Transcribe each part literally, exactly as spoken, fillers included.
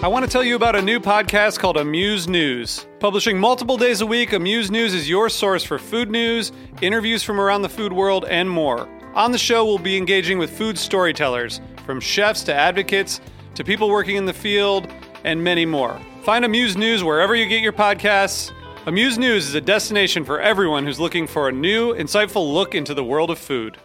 I want to tell you about a new podcast called Amuse News. Publishing multiple days a week, Amuse News is your source for food news, interviews from around the food world, and more. On the show, we'll be engaging with food storytellers, from chefs to advocates to people working in the field, and many more. Find Amuse News wherever you get your podcasts. Amuse News is a destination for everyone who's looking for a new, insightful look into the world of food.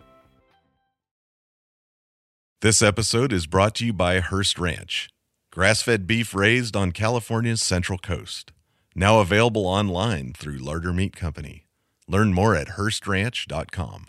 This episode is brought to you by Hearst Ranch. Grass-fed beef raised on California's Central Coast. Now available online through Larder Meat Company. Learn more at Hearst Ranch dot com.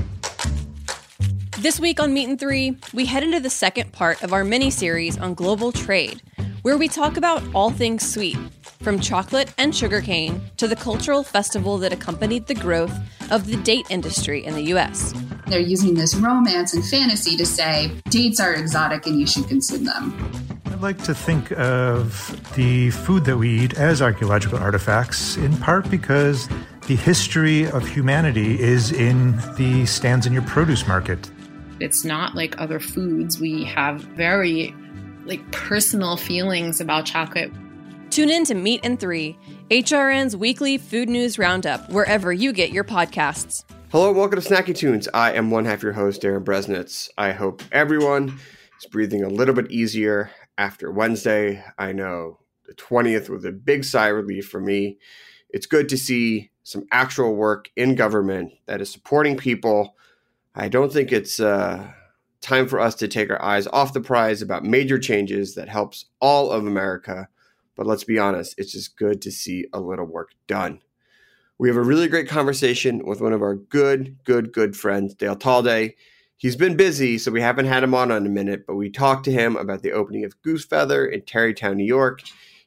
This week on Meat and Three, we head into the second part of our mini-series on global trade, where we talk about all things sweet, from chocolate and sugarcane to the cultural festival that accompanied the growth of the date industry in the U S. They're using this romance and fantasy to say dates are exotic and you should consume them. I like to think of the food that we eat as archaeological artifacts, in part because the history of humanity is in the stands in your produce market. It's not like other foods. We have very like personal feelings about chocolate. Tune in to Meat and Three, H R N's weekly food news roundup, wherever you get your podcasts. Hello and welcome to Snacky Tunes. I am one half your host, Darren Bresnitz. I hope everyone is breathing a little bit easier after Wednesday. I know the twentieth was a big sigh of relief for me. It's good to see some actual work in government that is supporting people. I don't think it's uh, time for us to take our eyes off the prize about major changes that helps all of America. But let's be honest, it's just good to see a little work done. We have a really great conversation with one of our good, good, good friends, Dale Talday. He's been busy, so we haven't had him on in a minute, but we talked to him about the opening of Goose Feather in Tarrytown, New York,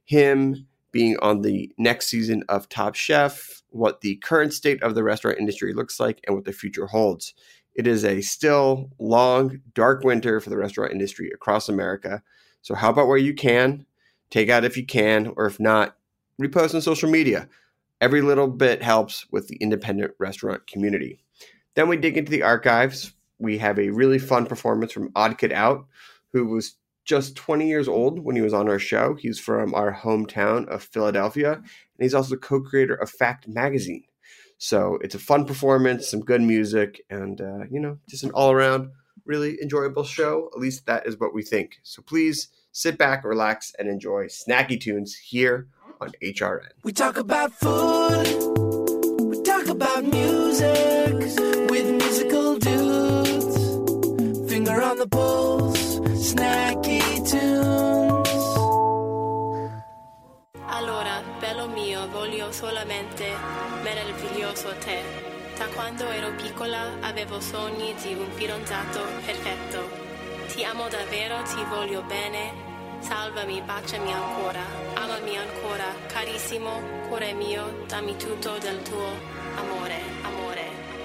him being on the next season of Top Chef, what the current state of the restaurant industry looks like, and what the future holds. It is a still long, dark winter for the restaurant industry across America. So how about where you can, take out if you can, or if not, repost on social media. Every little bit helps with the independent restaurant community. Then we dig into the archives. We have a really fun performance from Odd Kid Out, who was just twenty years old when he was on our show. He's from our hometown of Philadelphia, and he's also the co-creator of Fact Magazine. So it's a fun performance, some good music, and, uh, you know, just an all-around really enjoyable show. At least that is what we think. So please sit back, relax, and enjoy Snacky Tunes here on H R N. We talk about food, we talk about music, with musical dudes, finger on the pulse, Snacky Tunes. Allora, bello mio, voglio solamente meraviglioso te. Da quando ero piccola avevo sogni di un fidanzato perfetto. Ti amo davvero, ti voglio bene. Salvami, baciami ancora, amami ancora, carissimo, cuore mio, dammi tutto del tuo amore, amore.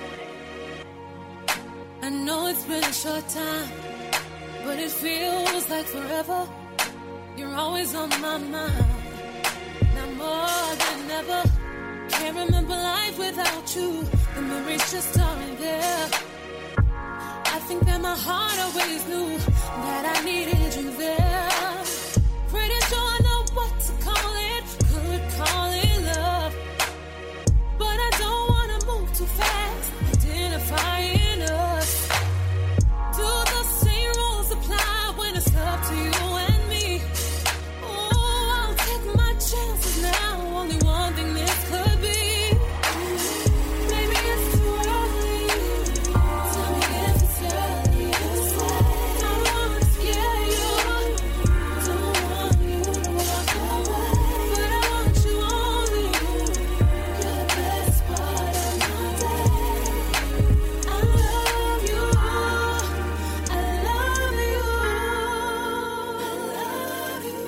I know it's been a short time, but it feels like forever. You're always on my mind, now more than ever. Can't remember life without you, the memories just aren't there. I think that my heart always knew that I needed you there. Pretty sure I know what to call it, could call it love, but I don't want to move too fast, identifying us. Do the same rules apply when it's up to you and me? Oh, I'll take my chances now, only one thing this could be. Maybe it's too early, tell me if it's early. I don't want to scare you, don't want you to walk away, but I want you only. You're the best part of my day. I love you, I love you, I love you,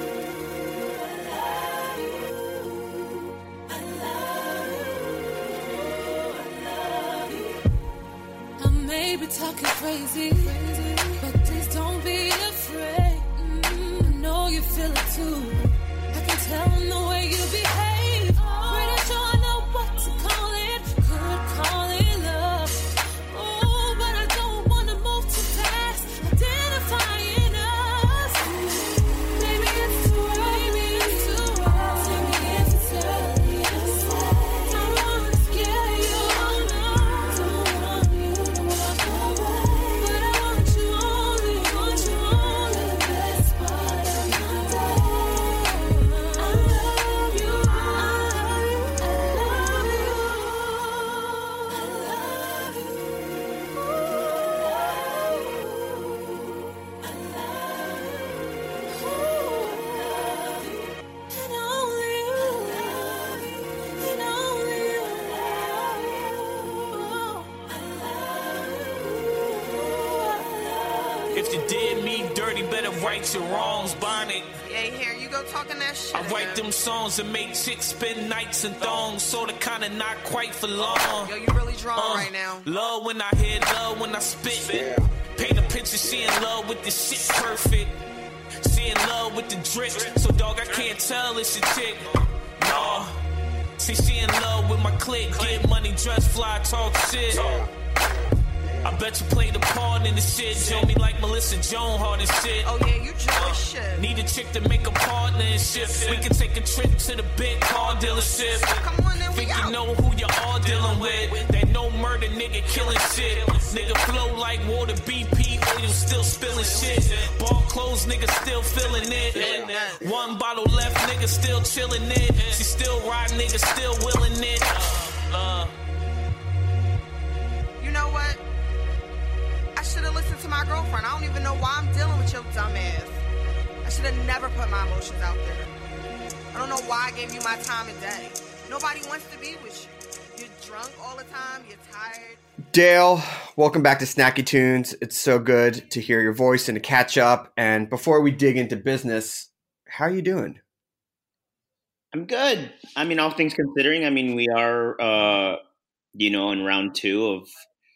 I love you, I love you, I love you. I may be talking crazy, but please don't be afraid. Mm, I know you feel it too. I can tell in the way you behave. Pretty sure I know what to call it, could call it love. Oh, but I don't want to move too fast, identifying us. Maybe If you did me dirty, better right your wrongs, Bonnet. Yeah, here you go talking that shit. I write man. them songs and make chicks spend nights and thongs, so the kinda not quite for long. Yo, you really drawn uh, right now. Love when I hear love when I spit. Paint a picture, she in love with this shit perfect. She in love with the drip, so dog I can't tell it's a chick. No, see she in love with my clique. Get money, dress fly, talk shit. I bet you play the part in the shit. Show me like Melissa Joan Hart and shit. Oh yeah, you Jewish shit. Need a chick to make a partner and shit. We can take a trip to the big car dealership. Come on, then we Think out. you know who you are dealing with. That no murder nigga killing shit. Nigga flow like water, B P, or you still spilling shit. Ball closed, nigga still feeling it. One bottle left, nigga still chilling it. She still riding, nigga still willing it. Uh, You know what? I should have listened to my girlfriend. I don't even know why I'm dealing with your dumb ass. I should have never put my emotions out there. I don't know why I gave you my time of day. Nobody wants to be with you. You're drunk all the time. You're tired. Dale, welcome back to Snacky Tunes. It's so good to hear your voice and to catch up. And before we dig into business, how are you doing? I'm good. I mean, all things considering, I mean, we are, uh, you know, in round two of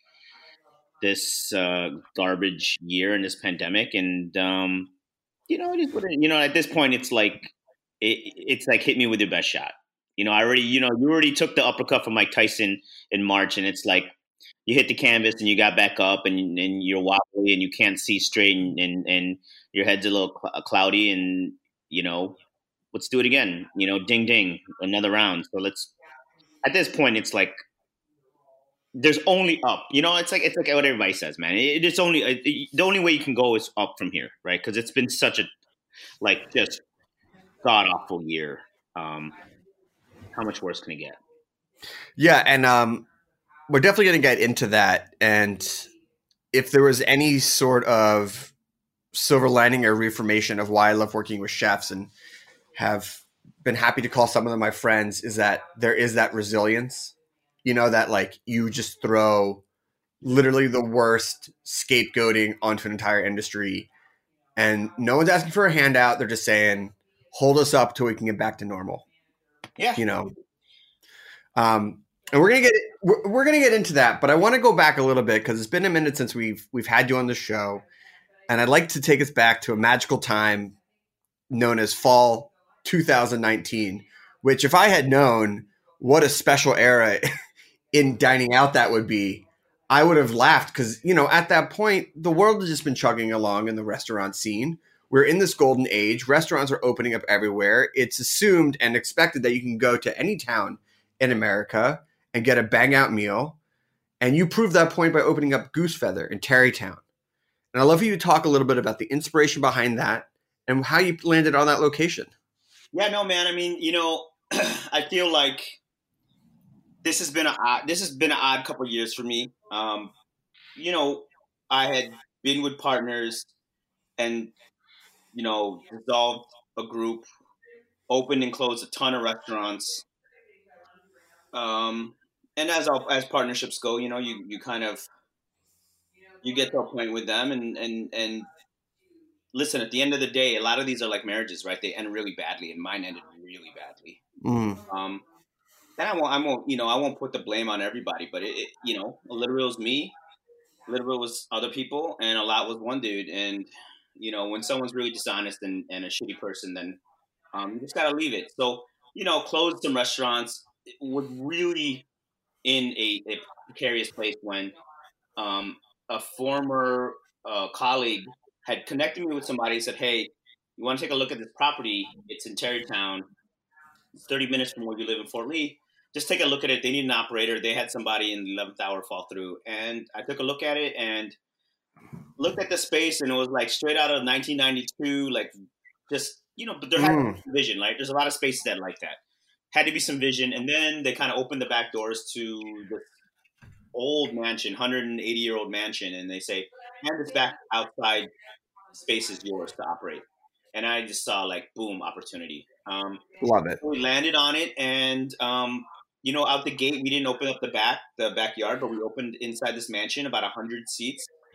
this uh, garbage year and this pandemic. And, um, you know, it is what it, you know, at this point, it's like, it, it's like hit me with your best shot. You know, I already, you know, you already took the uppercut from Mike Tyson in March, and it's like you hit the canvas and you got back up and, and you're wobbly and you can't see straight and, and, and your head's a little cl- cloudy and, you know, let's do it again. You know, ding, ding, another round. So let's, at this point, it's like, there's only up, you know, it's like, it's like what everybody says, man. It, it's only, it, the only way you can go is up from here, right? Because it's been such a, like, just god awful year. Um, how much worse can it get? Yeah. And um, we're definitely going to get into that. And if there was any sort of silver lining or reaffirmation of why I love working with chefs and have been happy to call some of them my friends, is that there is that resilience. You know, that like you just throw literally the worst scapegoating onto an entire industry and no one's asking for a handout. They're just saying, hold us up till we can get back to normal. Yeah. You know, um, and we're going to get, we're, we're going to get into that, but I want to go back a little bit because it's been a minute since we've, we've had you on the show. And I'd like to take us back to a magical time known as fall two thousand nineteen, which if I had known what a special era in dining out that would be, I would have laughed because, you know, at that point, the world has just been chugging along in the restaurant scene. We're in this golden age. Restaurants are opening up everywhere. It's assumed and expected that you can go to any town in America and get a bang out meal. And you proved that point by opening up Goose Feather in Tarrytown. And I'd love for you to talk a little bit about the inspiration behind that and how you landed on that location. Yeah, no, man. I mean, you know, I feel like this has been a odd, this has been an odd couple of years for me. Um, you know, I had been with partners and, you know, dissolved a group, opened and closed a ton of restaurants. Um, and as as partnerships go, you know, you, you kind of, you get to a point with them and, and, and listen, at the end of the day, a lot of these are like marriages, right? They end really badly, and mine ended really badly. Mm. Um, then I won't, I won't, you know, I won't put the blame on everybody, but it, it you know, a little bit was me, a little bit was other people, and a lot was one dude. And, you know, when someone's really dishonest and, and a shitty person, then um, you just got to leave it. So, you know, closed some restaurants, was really in a, a precarious place when um, a former uh, colleague had connected me with somebody and said, hey, you want to take a look at this property? It's in Tarrytown. It's thirty minutes from where you live in Fort Lee. Just take a look at it. They need an operator. They had somebody in the eleventh hour fall through. And I took a look at it and looked at the space, and it was like straight out of nineteen ninety-two, like just, you know, but there had to be some vision. Like there's a lot of spaces that like that. Had to be some vision. And then they kind of opened the back doors to this old mansion, one hundred eighty year old mansion. And they say, hand this back outside space is yours to operate. And I just saw like, boom, opportunity. Um, Love it. We landed on it. And, um, you know, out the gate, we didn't open up the back, the backyard, but we opened inside this mansion, about one hundred seats.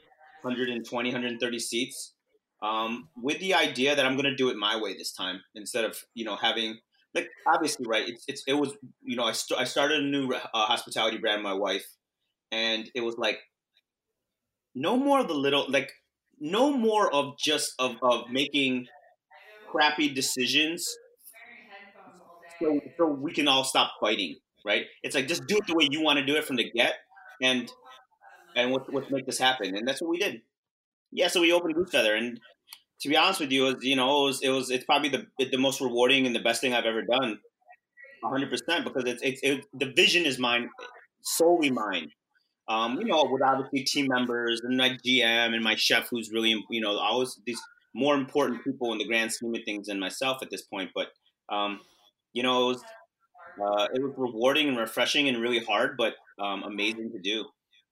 one twenty, one thirty seats, um, with the idea that I'm going to do it my way this time instead of, you know, having like, obviously, right. It's, it's, it was, you know, I, st- I started a new uh, hospitality brand with my wife, and it was like, no more of the little, like, no more of just of, of making crappy decisions so, so we can all stop fighting, right? It's like, just do it the way you want to do it from the get, and and let's, let's make this happen. And that's what we did. Yeah, so we opened Goose Feather, and to be honest with you, it was, you know, it was, it was it's probably the the most rewarding and the best thing I've ever done, one hundred percent, because it's, it's it, the vision is mine, solely mine. Um, you know, with obviously team members and my G M and my chef, who's really, you know, always these more important people in the grand scheme of things than myself at this point. But, um, you know, it was, uh, it was rewarding and refreshing and really hard, but um, amazing to do.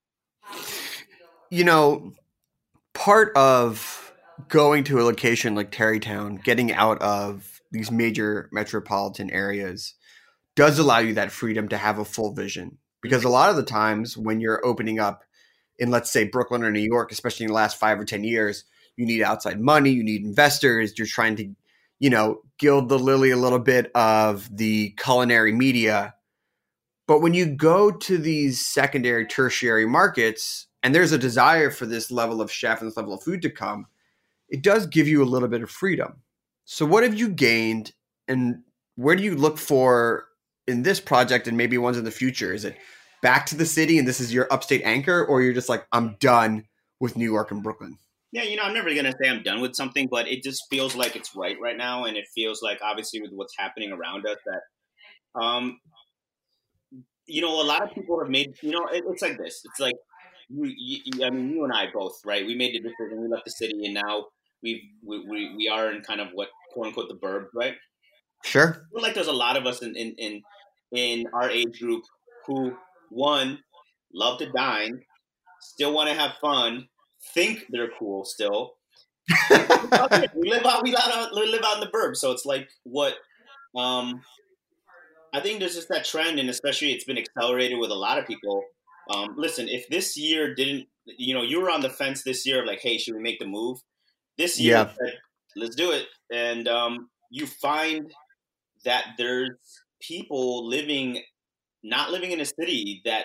You know, part of going to a location like Tarrytown, getting out of these major metropolitan areas, does allow you that freedom to have a full vision. Because a lot of the times when you're opening up in, let's say, Brooklyn or New York, especially in the last five or ten years, you need outside money, you need investors, you're trying to, you know, gild the lily a little bit of the culinary media. But when you go to these secondary, tertiary markets, and there's a desire for this level of chef and this level of food to come, it does give you a little bit of freedom. So what have you gained, and where do you look for in this project and maybe ones in the future? Is it back to the city and this is your upstate anchor, or you're just like, I'm done with New York and Brooklyn? Yeah, you know, I'm never going to say I'm done with something, but it just feels like it's right right now. And it feels like, obviously, with what's happening around us, that, um, you know, a lot of people have made, you know, it, it's like this. It's like, you, you, I mean, you and I both, right? We made the decision, we left the city, and now we've, we, we, we are in kind of what, quote unquote, the burbs, right? Sure. I feel like there's a lot of us in, in, in, in our age group who, one, love to dine, still want to have fun, think they're cool still. we live out, we live out, we live out in the burbs, so it's like what, um, I think there's just that trend, and especially it's been accelerated with a lot of people. Um, listen, if this year didn't, you know, you were on the fence this year of like, hey, should we make the move? This year, Yeah. said, let's do it, and um, you find that there's people living, not living in a city that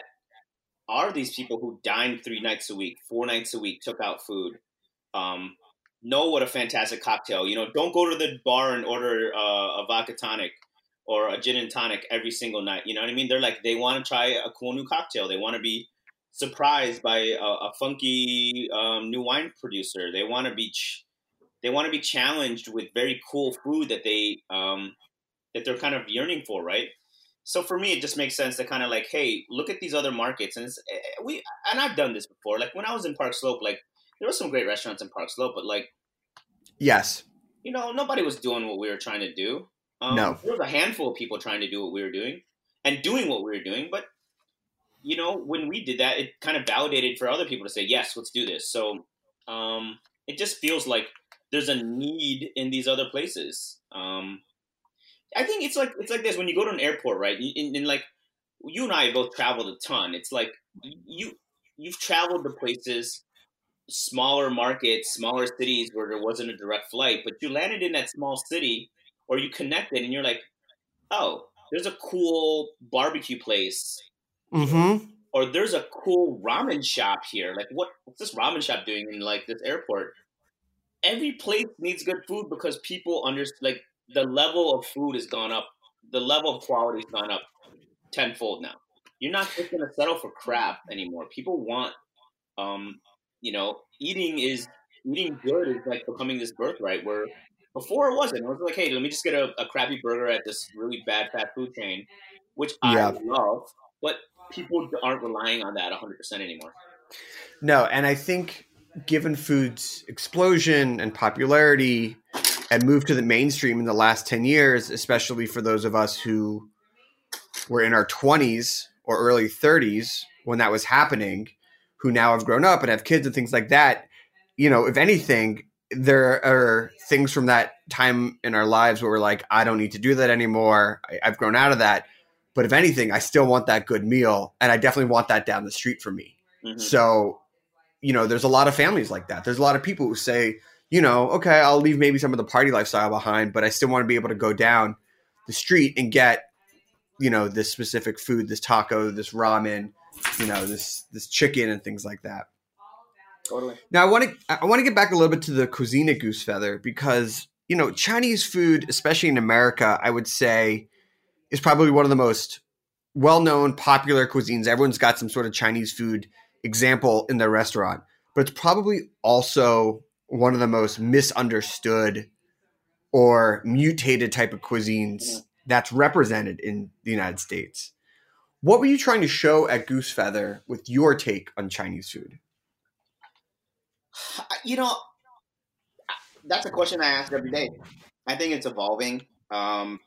are these people who dine three nights a week, four nights a week, took out food, um, know what a fantastic cocktail, you know, don't go to the bar and order uh, a vodka tonic or a gin and tonic every single night. You know what I mean? They're like, they want to try a cool new cocktail. They want to be surprised by a, a funky um, new wine producer. They want to be, ch- they want to be challenged with very cool food that they, um, that they're kind of yearning for, right? So for me, it just makes sense to kind of like, hey, look at these other markets, and it's, we and I've done this before. Like when I was in Park Slope, like there were some great restaurants in Park Slope, but like, yes, you know, nobody was doing what we were trying to do. Um, No, there was a handful of people trying to do what we were doing and doing what we were doing, but you know, when we did that, it kind of validated for other people to say, yes, let's do this. So um, it just feels like there's a need in these other places. Um, I think it's like it's like this when you go to an airport, right? And, and like you and I both traveled a ton. It's like you you've traveled to places, smaller markets, smaller cities where there wasn't a direct flight, but you landed in that small city, or you connected, and you're like, oh, there's a cool barbecue place, mm-hmm. or there's a cool ramen shop here. Like what what's this ramen shop doing in like this airport? Every place needs good food because people understand, like, the level of food has gone up. The level of quality has gone up tenfold now. You're not just going to settle for crap anymore. People want, um, you know, eating is, eating good is like becoming this birthright where before it wasn't. It was like, hey, let me just get a, a crappy burger at this really bad fast food chain, which Yeah. I love, but people aren't relying on that one hundred percent anymore. No, and I think given food's explosion and popularity and move to the mainstream in the last ten years, especially for those of us who were in our twenties or early thirties when that was happening, who now have grown up and have kids and things like that, you know, if anything, there are things from that time in our lives where we're like, I don't need to do that anymore. I, I've grown out of that. But if anything, I still want that good meal, and I definitely want that down the street from me. Mm-hmm. So you know, there's a lot of families like that. There's a lot of people who say, you know, okay, I'll leave maybe some of the party lifestyle behind, but I still want to be able to go down the street and get, you know, this specific food, this taco, this ramen, you know, this this chicken and things like that. Totally. Now, I want to I want to get back a little bit to the cuisine at Goose Feather because, you know, Chinese food, especially in America, I would say is probably one of the most well-known, popular cuisines. Everyone's got some sort of Chinese food example in their restaurant, but it's probably also one of the most misunderstood or mutated type of cuisines that's represented in the United States. What were you trying to show at Goose Feather with your take on Chinese food? You know, that's a question I ask every day. I think it's evolving. Um,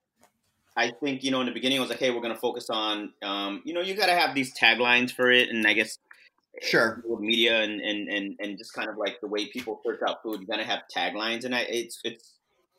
I think, you know, in the beginning, it was like, hey, we're going to focus on, um, you know, you got to have these taglines for it. And I guess sure, with media and, and, and, and just kind of like the way people search out food, you got to have taglines. And I, it's, it's,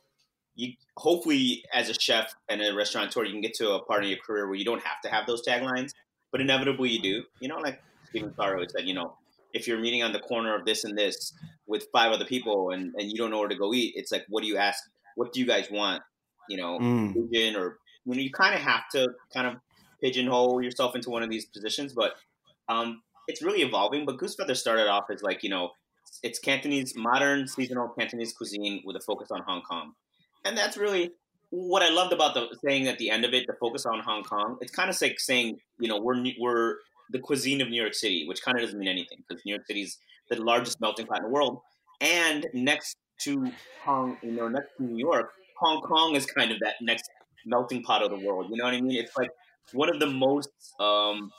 you hopefully as a chef and a restaurateur, you can get to a part of your career where you don't have to have those taglines, but inevitably you do. You know, like Stephen Farrow said, you know, if you're meeting on the corner of this and this with five other people and, and you don't know where to go eat, it's like, what do you ask? What do you guys want? You know, Mm. pigeon or, you know, you kind of have to kind of pigeonhole yourself into one of these positions, but um, it's really evolving. But Goose Feather started off as like, you know, it's Cantonese, modern seasonal Cantonese cuisine with a focus on Hong Kong. And that's really what I loved about the saying at the end of it, the focus on Hong Kong. It's kind of like saying, you know, we're we're the cuisine of New York City, which kind of doesn't mean anything because New York City's the largest melting pot in the world. And next to Hong, you know, next to New York, Hong Kong is kind of that next melting pot of the world. You know what I mean? It's like one of the most, um,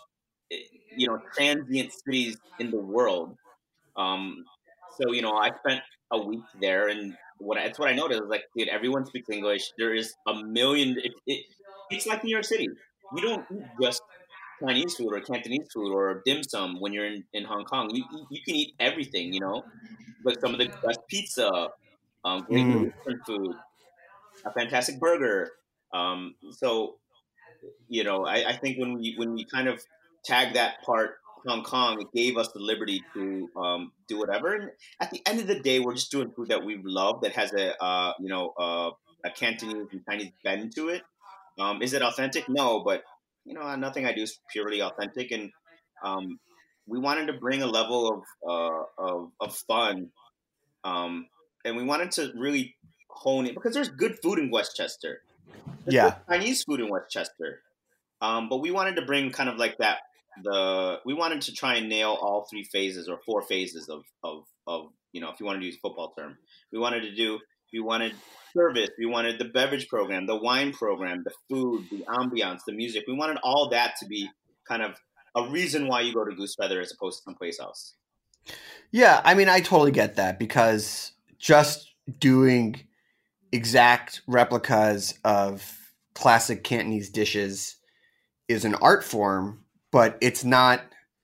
you know, transient cities in the world. Um, so, you know, I spent a week there, and what I, that's what I noticed. Is like, dude, everyone speaks English. There is a million. It, it, it's like New York City. You don't eat just Chinese food or Cantonese food or dim sum when you're in, in Hong Kong. You you can eat everything. You know, like some of the best pizza, um, great Mm. Eastern food, a fantastic burger. Um, so, you know, I, I think when we when we kind of tag that part Hong Kong, it gave us the liberty to um, do whatever. And at the end of the day, we're just doing food that we love that has a uh, you know uh, a Cantonese and Chinese bend to it. Um, is it authentic? No, but you know, nothing I do is purely authentic. And um, we wanted to bring a level of uh, of, of fun, um, and we wanted to really hone it because there's good food in Westchester. There's Yeah. good Chinese food in Westchester, um, but we wanted to bring kind of like that. The we wanted to try and nail all three phases or four phases of of of you know, if you want to use a football term, we wanted to do. We wanted service. We wanted the beverage program, the wine program, the food, the ambiance, the music. We wanted all that to be kind of a reason why you go to Goose Feather as opposed to someplace else. Yeah, I mean, I totally get that because just doing exact replicas of classic Cantonese dishes is an art form, but it's not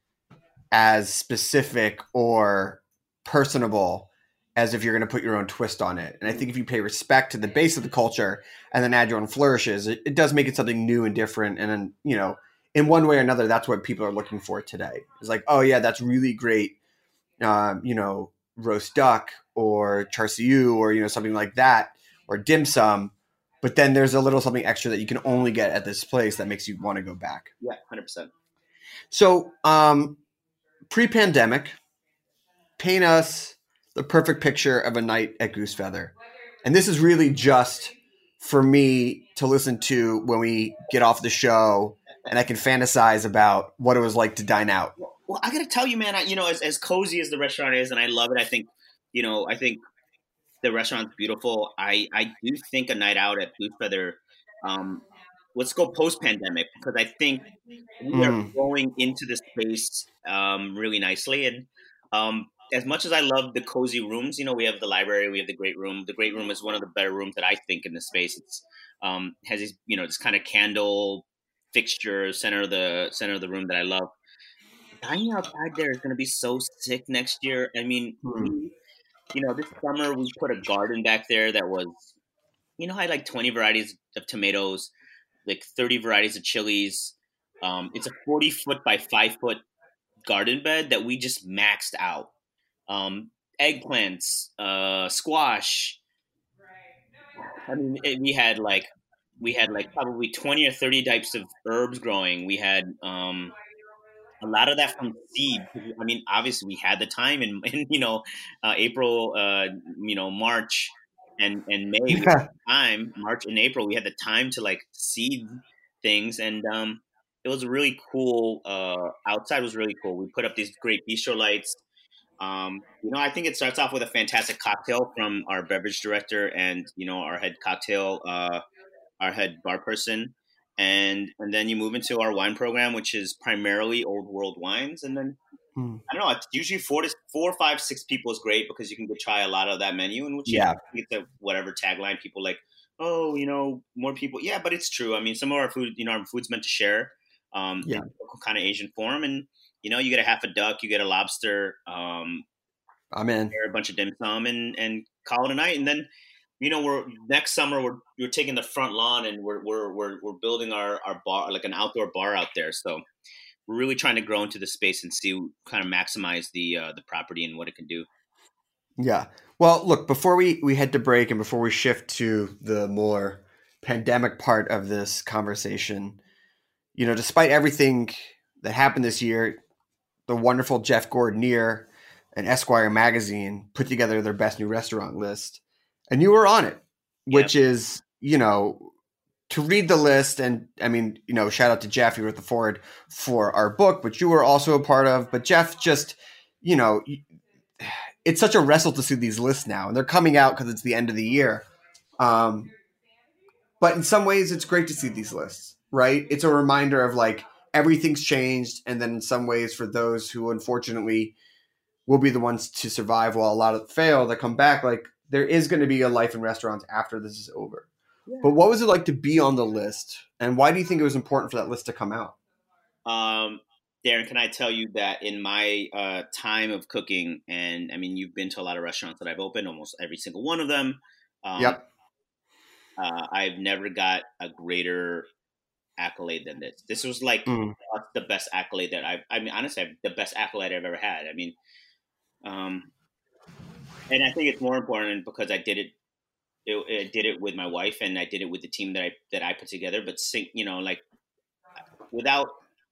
as specific or personable as if you're going to put your own twist on it. And I think if you pay respect to the base of the culture and then add your own flourishes, it, it does make it something new and different. And then, you know, in one way or another, that's what people are looking for today. It's like, oh yeah, that's really great. Um, you know, roast duck or char siu or, you know, something like that, or dim sum. But then there's a little something extra that you can only get at this place that makes you want to go back. Yeah, one hundred percent. So um, pre-pandemic, paint us the perfect picture of a night at Goose Feather. And this is really just for me to listen to when we get off the show and I can fantasize about what it was like to dine out. Well, I got to tell you, man, I, you know, as, as cozy as the restaurant is, and I love it, I think, you know, I think the restaurant's beautiful. I, I do think a night out at Goose Feather, um, let's go post-pandemic, because I think we are Mm. going into the space um, really nicely. And um, as much as I love the cozy rooms, you know, we have the library, we have the great room. The great room is one of the better rooms that I think in the space. It's um, has these, you know, this kind of candle fixture center of the center of the room that I love. Dining outside there is going to be so sick next year. I mean, we, you know, this summer we put a garden back there that was, you know, I had like twenty varieties of tomatoes, like thirty varieties of chilies. Um, it's a forty foot by five foot garden bed that we just maxed out. Um, eggplants, uh, squash. I mean, it, we had like we had like probably twenty or thirty types of herbs growing. We had um, a lot of that from seed. I mean, obviously we had the time in, in you know, uh, April, uh, you know, March and, and May, we had the time, March and April, we had the time to like seed things. And um, it was really cool. Uh, outside was really cool. We put up these great bistro lights. Um, you know, I think it starts off with a fantastic cocktail from our beverage director and, you know, our head cocktail, uh, our head bar person. And and then you move into our wine program, which is primarily old world wines. And then, hmm. I don't know, it's usually four to four, five, six people is great because you can go try a lot of that menu. And which yeah. you get the whatever tagline people like, oh, you know, more people. Yeah, but it's true. I mean, some of our food, you know, our food's meant to share um, yeah. in kind of Asian form. And, you know, you get a half a duck, you get a lobster. Um, I'm in. A bunch of dim sum and, and call it a night. And then, you know, we're next summer we're we're taking the front lawn and we're we're we're we're building our, our bar, like an outdoor bar out there. So we're really trying to grow into the space and see kind of maximize the uh, the property and what it can do. Yeah. Well, look, before we, we head to break and before we shift to the more pandemic part of this conversation, you know, despite everything that happened this year, the wonderful Jeff Gordonier and Esquire magazine put together their best new restaurant list. And you were on it, which yep. is, you know, to read the list. And I mean, you know, shout out to Jeff. You wrote the foreword for our book, which you were also a part of. But Jeff just, you know, it's such a wrestle to see these lists now. And they're coming out because it's the end of the year. Um, but in some ways, it's great to see these lists, right? It's a reminder of like everything's changed. And then in some ways, for those who unfortunately will be the ones to survive while a lot of fail that come back, like, there is going to be a life in restaurants after this is over. Yeah. But what was it like to be on the list? And why do you think it was important for that list to come out? Um, Darren, can I tell you that in my uh, time of cooking, and I mean, you've been to a lot of restaurants that I've opened, almost every single one of them. Um, yep. Uh, I've never got a greater accolade than this. This was like mm. the best accolade that I've, I mean, honestly, the best accolade I've ever had. I mean, um, and I think it's more important because I did it, it, I did it with my wife and I did it with the team that I, that I put together, but you know, like without,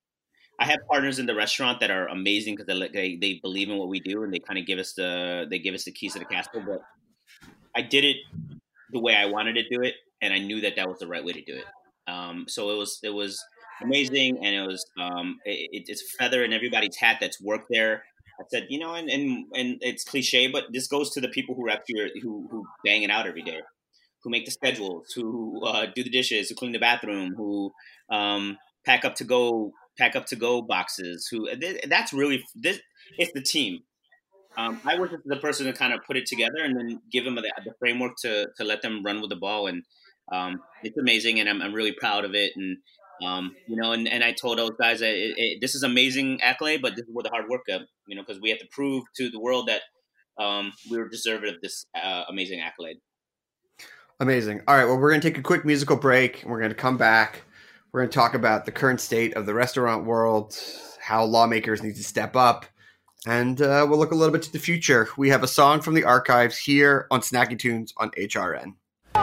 I have partners in the restaurant that are amazing because they, they, they believe in what we do and they kind of give us the, they give us the keys to the castle, but I did it the way I wanted to do it. And I knew that that was the right way to do it. Um, so it was, it was amazing. And it was, um, it, it's a feather in everybody's hat that's worked there. I said, you know, and, and, and it's cliche, but this goes to the people who actually who who bang it out every day, who make the schedules, who uh, do the dishes, who clean the bathroom, who um, pack up to go pack up to go boxes. Who that's really this. It's the team. Um, I was just the person to kind of put it together and then give them the, the framework to to let them run with the ball, and um, it's amazing, and I'm I'm really proud of it, and. Um, you know, and, and I told those guys that it, it, this is amazing accolade, but this is where the hard work comes, you know, because we have to prove to the world that um, we were deserving of this uh, amazing accolade. Amazing. All right. Well, we're going to take a quick musical break and we're going to come back. We're going to talk about the current state of the restaurant world, how lawmakers need to step up, and uh, we'll look a little bit to the future. We have a song from the archives here on Snacky Tunes on H R N.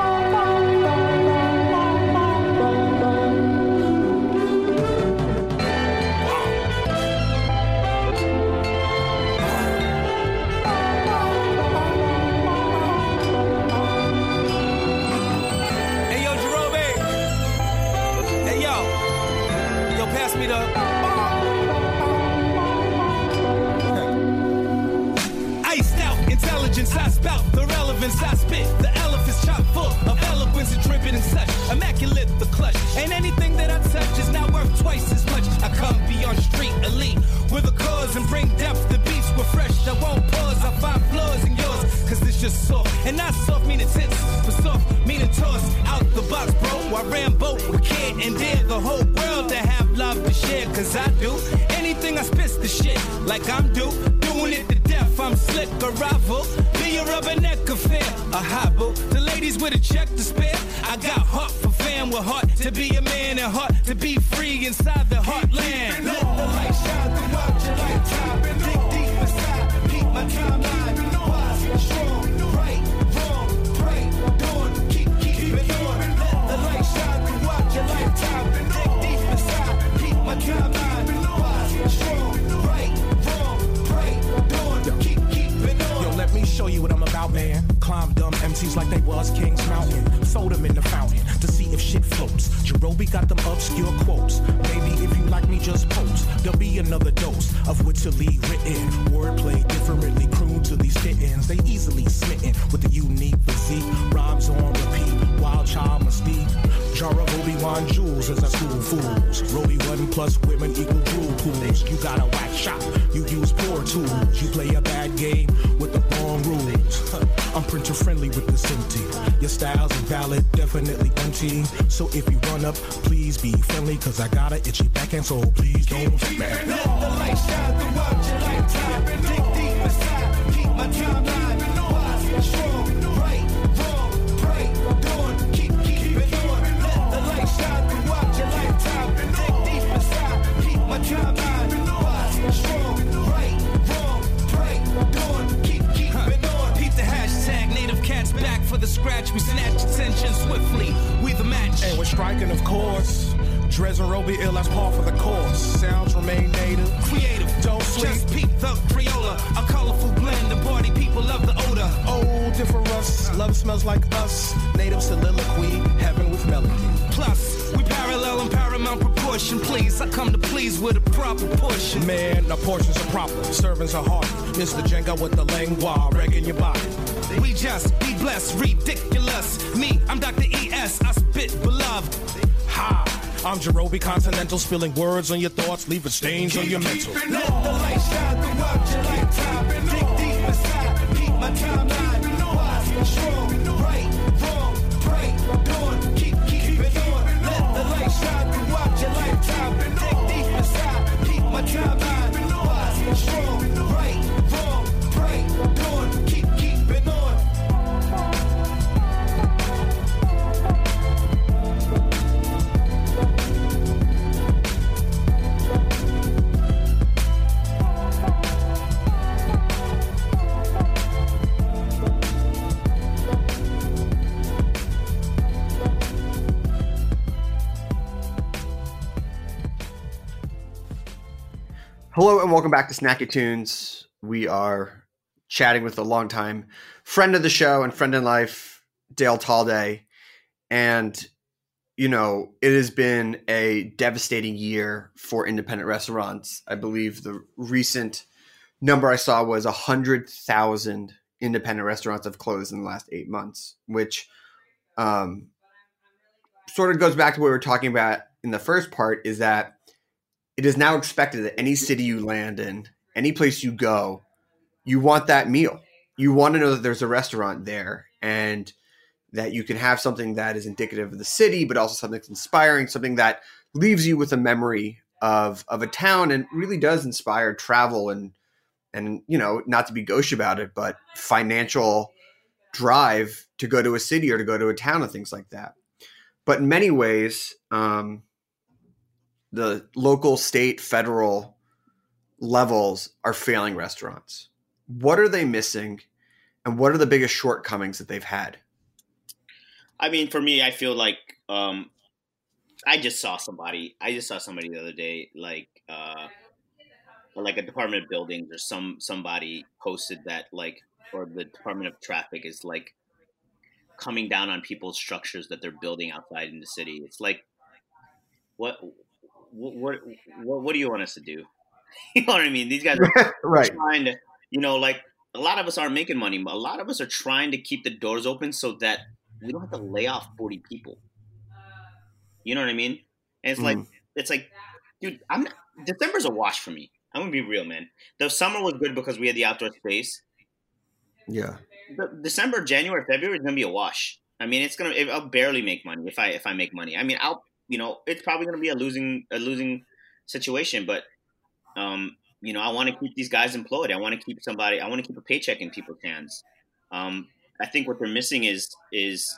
I spout the relevance, I spit. The elephant's chock full of eloquence and dripping and such. Immaculate the clutch, and anything that I touch is now worth twice as much. I come beyond street elite with a cause and bring depth to beats with fresh. I won't pause, I find flaws in yours, cause this just soft. And not soft meaning tits, but soft meaning toss out the box, bro. I rambo with kid and dare the whole world to have love to share, cause I do. Anything I spit's the shit, like I'm due. Doing it to death, I'm slick, a rival. Be a rubberneck affair, a hobble. The ladies with a check to spare. I got heart for fam with heart to be a man and heart to be free inside the heartland. Let the light shine throughout your life. Climb dumb M Cs like they was Kings Mountain. Throw them in the fountain to see if shit floats. Jerobi got them obscure quotes. Maybe if you like me, just post. There'll be another dose of wittily written. Wordplay differently crooned to these kittens. They easily smitten with the unique physique. Rhymes on repeat, wild child mystique. Jar of Obi-Wan jewels as I school fools. Roby one plus women equal drool pools. You got a whack shop, you use poor tools. You play a bad game with the wrong rules. I'm printer friendly with the empty. Your style's invalid, definitely empty. So if you run up, please be friendly, cause I got a itchy backhand, so please don't get mad. Let the light shine throughout your lifetime. Dig deep inside, keep my timeline. Wise, strong, right, wrong, pray, doing, keep, keep it on. Let the light shine throughout your lifetime. Dig deep inside, keep my timeline. Wise, strong, right, wrong, pray, doing, keep, keep it on. Keep the hashtag native cats back for the scratch. We snatch attention swiftly. We the match. And we're striking, of course. Drez and Roby ill as par for the course. Sounds remain native. Creative. Don't sleep. Just peep the Crayola. A colorful blend. The party people love the odor. Old different us. Love smells like us. Native soliloquy. Heaven with melody. Plus, we parallel in paramount proportion. Please, I come to please with a proper portion. Man, the portions are proper. Servings are hearty. Mister Jenga with the lengua. Wrecking your body. We just be blessed. Ridiculous. Me, I'm Doctor E S. I spit beloved. Ha! I'm Jerobi Continental, spilling words on your thoughts, leaving stains on your mental. Let the light shine throughout your lifetime. Dig deep inside, keep my timeline. Wise, strong, right, wrong, pray, doing, keep, keep it on. Let the light shine throughout your lifetime. Dig deep inside, keep my timeline. Wise, strong, right, wrong, pray, doing, keep, keep it on. Hello and welcome back to Snacky Tunes. We are chatting with a longtime friend of the show and friend in life, Dale Talday. And, you know, it has been a devastating year for independent restaurants. I believe the recent number I saw was one hundred thousand independent restaurants have closed in the last eight months, which um, sort of goes back to what we were talking about in the first part, is that it is now expected that any city you land in, any place you go, you want that meal. You want to know that there's a restaurant there and that you can have something that is indicative of the city, but also something that's inspiring, something that leaves you with a memory of, of a town and really does inspire travel and, and, you know, not to be gauche about it, but financial drive to go to a city or to go to a town and things like that. But in many ways, um, the local, state, federal levels are failing restaurants. What are they missing, and what are the biggest shortcomings that they've had? I mean, for me, I feel like um, I just saw somebody. I just saw somebody the other day, like uh, like a Department of Buildings or some somebody posted that, like, or the Department of Traffic is like coming down on people's structures that they're building outside in the city. It's like, what? What, what what do you want us to do? You know what I mean? These guys are right. trying to, you know, like a lot of us aren't making money. A lot of us are trying to keep the doors open so that we don't have to lay off forty people. You know what I mean? And it's mm. like, it's like, dude, I'm not, December's a wash for me. I'm gonna be real, man. The summer was good because we had the outdoor space. Yeah. The December, January, February is gonna be a wash. I mean, it's gonna. I'll barely make money if I if I make money. I mean, I'll. You know, it's probably going to be a losing a losing situation, but um, you know, I want to keep these guys employed. I want to keep somebody. I want to keep a paycheck in people's hands. Um, I think what they're missing is is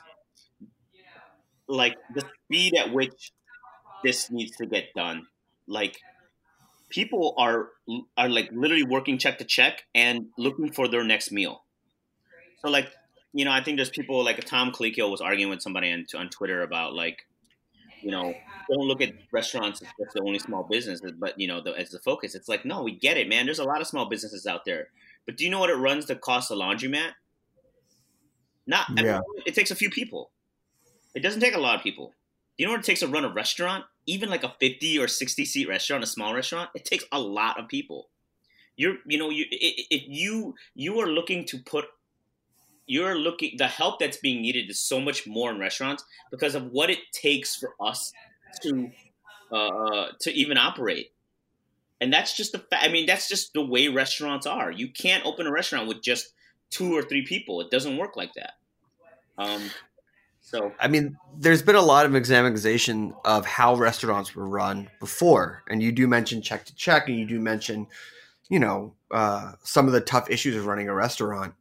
like the speed at which this needs to get done. Like people are are like literally working check to check and looking for their next meal. So like, you know, I think there's people like Tom Colicchio was arguing with somebody on on Twitter about like, you know, don't look at restaurants as just the only small business, but, you know, the, as the focus. It's like, no, we get it, man. There's a lot of small businesses out there. But do you know what it runs to cost a laundromat? Not, I Yeah. mean, it takes a few people. It doesn't take a lot of people. You know what it takes to run a restaurant? Even like a fifty or sixty seat restaurant, a small restaurant, it takes a lot of people. You're, you know, you if you you are looking to put, you're looking, the help that's being needed is so much more in restaurants because of what it takes for us to uh, to even operate. And that's just the fact. I mean, that's just the way restaurants are. You can't open a restaurant with just two or three people. It doesn't work like that. Um, so I mean, there's been a lot of examination of how restaurants were run before. And you do mention check to check, and you do mention, you know, uh, some of the tough issues of running a restaurant.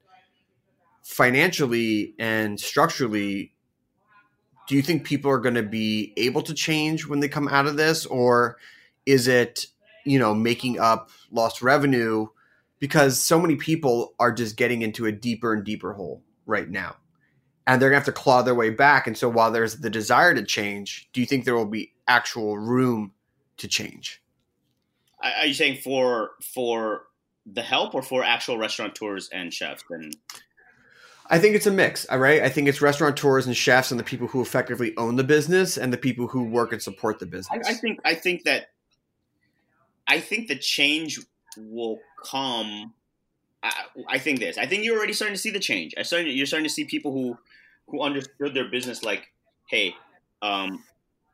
Financially and structurally, do you think people are going to be able to change when they come out of this? Or is it, you know, making up lost revenue because so many people are just getting into a deeper and deeper hole right now? And they're going to have to claw their way back. And so while there's the desire to change, do you think there will be actual room to change? are you saying for for the help or for actual restaurateurs and chefs? And I think it's a mix, all right? I think it's restaurateurs and chefs and the people who effectively own the business and the people who work and support the business. I, I think I think that I think the change will come. I, I think this. I think you're already starting to see the change. I started. You're starting to see people who who understood their business, like, hey, um,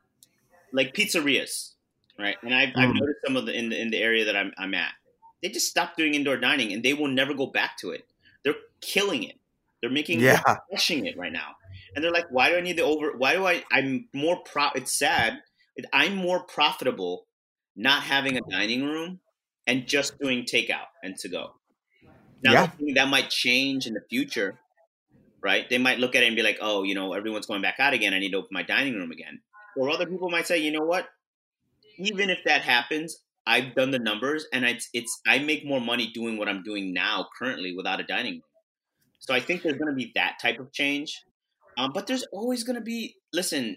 like pizzerias, right? And I've, I've Mm. noticed some of the in the in the area that I'm I'm at. They just stopped doing indoor dining, and they will never go back to it. They're killing it. They're making Yeah. they're crushing it right now. And they're like, why do I need the over? Why do I? I'm more pro. It's sad. I'm more profitable not having a dining room and just doing takeout and to go. Now Yeah. I think that might change in the future, right? They might look at it and be like, oh, you know, everyone's going back out again. I need to open my dining room again. Or other people might say, you know what? Even if that happens, I've done the numbers, and it's it's I make more money doing what I'm doing now currently without a dining room. So I think there's going to be that type of change. Um, but there's always going to be, listen,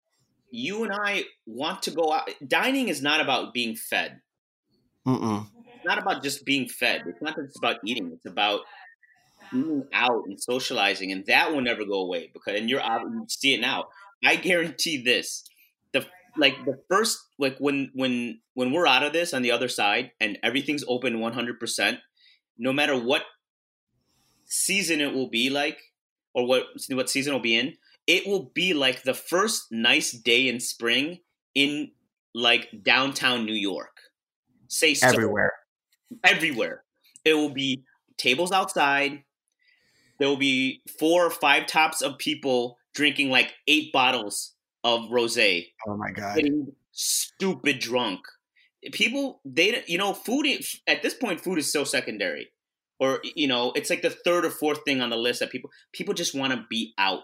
you and I want to go out. Dining is not about being fed. Mm-mm. It's not about just being fed. It's not just about eating. It's about being out and socializing, and that will never go away. Because and you're out, you see it now. I guarantee this: the like the first like when when when we're out of this on the other side and everything's open one hundred percent, no matter what season it will be like, or what what season it'll be in, it will be like the first nice day in spring in like downtown New York. Say so. Everywhere. Everywhere. It will be tables outside. There will be four or five tops of people drinking like eight bottles of rosé. Oh my God. Getting stupid drunk. People, they, you know, food is- at this point, food is so secondary. Or, you know, it's like the third or fourth thing on the list that people people just want to be out.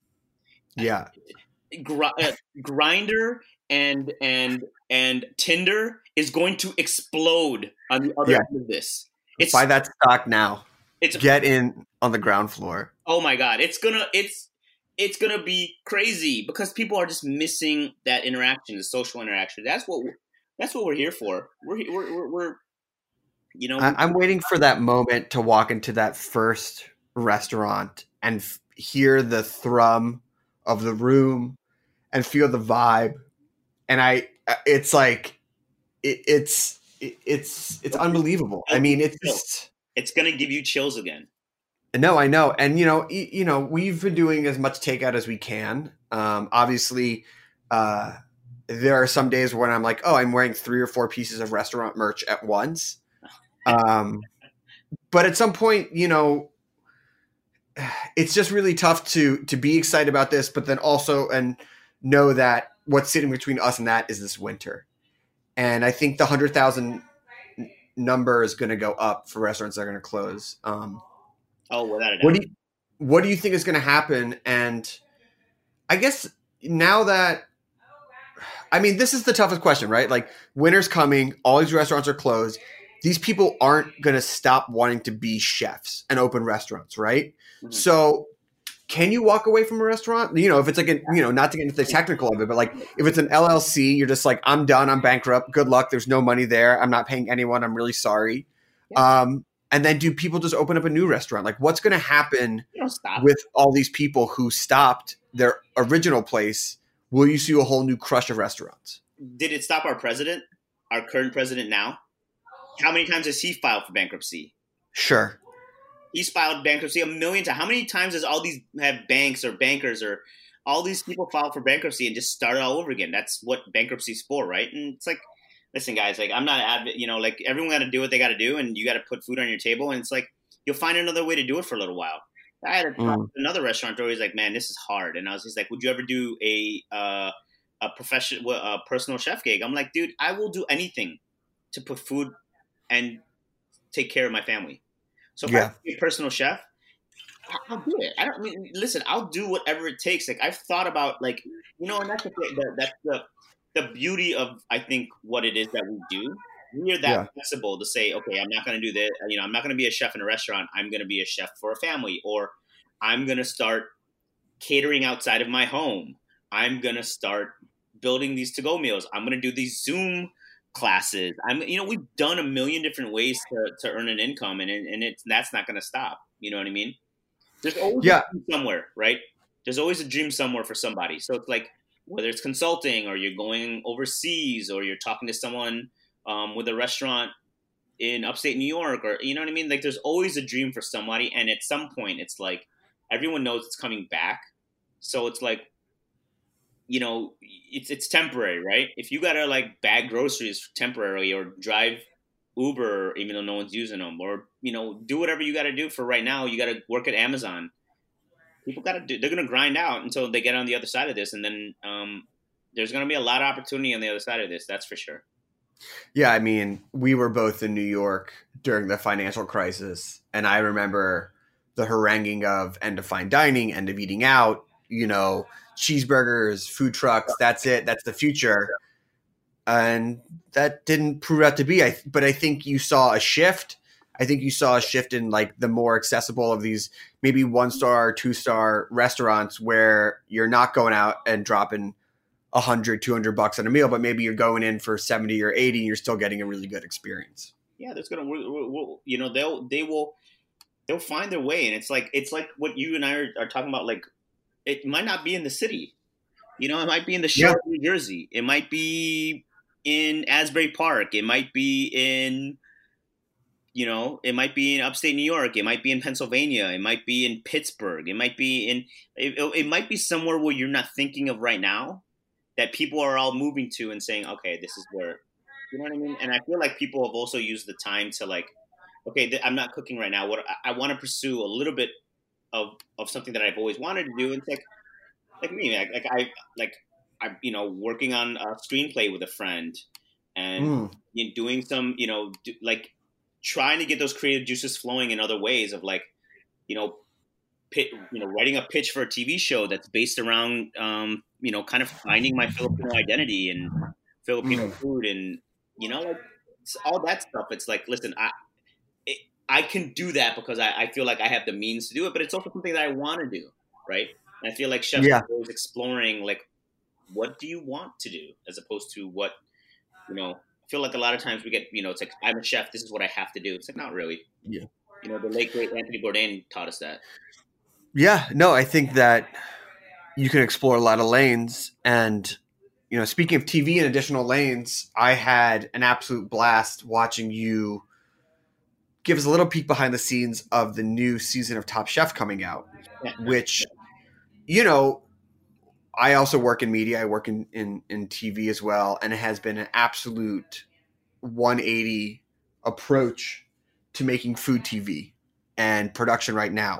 Yeah. Gr- uh, Grinder and and and Tinder is going to explode on the other Yeah. end of this. It's Buy that stock now. It's Get in on the ground floor. oh my god, it's gonna it's it's gonna be crazy because people are just missing that interaction, the social interaction. That's what we're, that's what we're here for. We're we're we're, we're you know I- I'm waiting for that moment to walk into that first restaurant and f- hear the thrum of the room and feel the vibe. And I, it's like, it, it's, it, it's, it's unbelievable. I mean, it's just, it's gonna give you chills again. no, I know. And, you know, y- you know, we've been doing as much takeout as we can. Um, obviously, uh, there are some days when I'm like, oh, I'm wearing three or four pieces of restaurant merch at once. Um, but at some point, you know, it's just really tough to to be excited about this, but then also and know that what's sitting between us and that is this winter. And I think the one hundred thousand number is going to go up for restaurants that are going to close. Um, Oh, without a doubt. what do you what do you think is going to happen? And I guess now that I mean, this is the toughest question, right? Like winter's coming, all these restaurants are closed. These people aren't going to stop wanting to be chefs and open restaurants, right? Mhm. So can you walk away from a restaurant? You know, if it's like, a, you know, not to get into the technical of it, but like if it's an L L C, you're just like, I'm done. I'm bankrupt. Good luck. There's no money there. I'm not paying anyone. I'm really sorry. Um, And then do people just open up a new restaurant? Like, what's going to happen You don't stop. with all these people who stopped their original place? Will you see a whole new crush of restaurants? Did it stop our president, our current president now? How many times has he filed for bankruptcy? Sure. He's filed bankruptcy a million times. How many times does all these have banks or bankers or all these people file for bankruptcy and just start it all over again? That's what bankruptcy's for, right? And it's like, listen, guys, like I'm not adv- you know, like everyone got to do what they got to do, and you got to put food on your table. And it's like you'll find another way to do it for a little while. I had a, Mm. another restaurateur. He's like, man, this is hard. And I was just like, would you ever do a uh, a professional, a personal chef gig? I'm like, dude, I will do anything to put food and take care of my family. So if I Yeah. have to be a personal chef, I- I'll do it. I don't I mean, listen, I'll do whatever it takes. Like I've thought about like, you know, and that's the, the that's the, the beauty of, I think, what it is that we do. We are that Yeah. flexible to say, okay, I'm not going to do this. You know, I'm not going to be a chef in a restaurant. I'm going to be a chef for a family, or I'm going to start catering outside of my home. I'm going to start building these to-go meals. I'm going to do these Zoom classes. I'm, you know, we've done a million different ways to, to earn an income, and and it's that's not going to stop. You know what I mean? There's always Yeah. a dream somewhere, right? There's always a dream somewhere for somebody. So it's like whether it's consulting, or you're going overseas, or you're talking to someone um, with a restaurant in upstate New York, or you know what I mean? Like there's always a dream for somebody, and at some point, it's like everyone knows it's coming back. So it's like, you know, it's it's temporary, right? If you gotta like bag groceries temporarily, or drive Uber even though no one's using them, or you know, do whatever you gotta do for right now. You gotta work at Amazon. People gotta do. They're gonna grind out until they get on the other side of this, and then um, there's gonna be a lot of opportunity on the other side of this. That's for sure. Yeah, I mean, we were both in New York during the financial crisis, and I remember the haranguing of end of fine dining, end of eating out, you know, cheeseburgers, food trucks, that's it, that's the future. And that didn't prove out to be. I, but I think you saw a shift. I think you saw a shift in like the more accessible of these maybe one-star, two-star restaurants where you're not going out and dropping a hundred, two hundred bucks on a meal, but maybe you're going in for seventy or eighty and you're still getting a really good experience. Yeah, that's gonna. We're, we're, we're, you know, they'll they will they'll find their way, and it's like it's like what you and I are, are talking about. Like, it might not be in the city, you know, it might be in the shore of New Jersey, it might be in Asbury Park, it might be in, you know, it might be in upstate New York, it might be in Pennsylvania, it might be in Pittsburgh, it might be in, it, it might be somewhere where you're not thinking of right now, that people are all moving to and saying, okay, this is where, you know what I mean? And I feel like people have also used the time to like, okay, th- I'm not cooking right now. What I, I want to pursue a little bit of, of something that I've always wanted to do. And it's like, like me, like, like I, like I'm, you know, working on a screenplay with a friend, and Mm. you know, doing some, you know, do, like trying to get those creative juices flowing in other ways of like, you know, pit, you know, writing a pitch for a T V show that's based around, um, you know, kind of finding my Filipino identity and Filipino Mm. food, and you know, like it's all that stuff. It's like, listen, I it, I can do that because I, I feel like I have the means to do it, but it's also something that I want to do, right? And I feel like chefs Yeah. are always exploring, like, what do you want to do, as opposed to what, you know. I feel like a lot of times we get, you know, it's like, I'm a chef, this is what I have to do. It's like, not really. Yeah. You know, the late great Anthony Bourdain taught us that. Yeah, no, I think that you can explore a lot of lanes. And, you know, speaking of T V and additional lanes, I had an absolute blast watching you give us a little peek behind the scenes of the new season of Top Chef coming out, which, you know, I also work in media. I work in, in, in T V as well. And it has been an absolute one eighty approach to making food T V and production right now.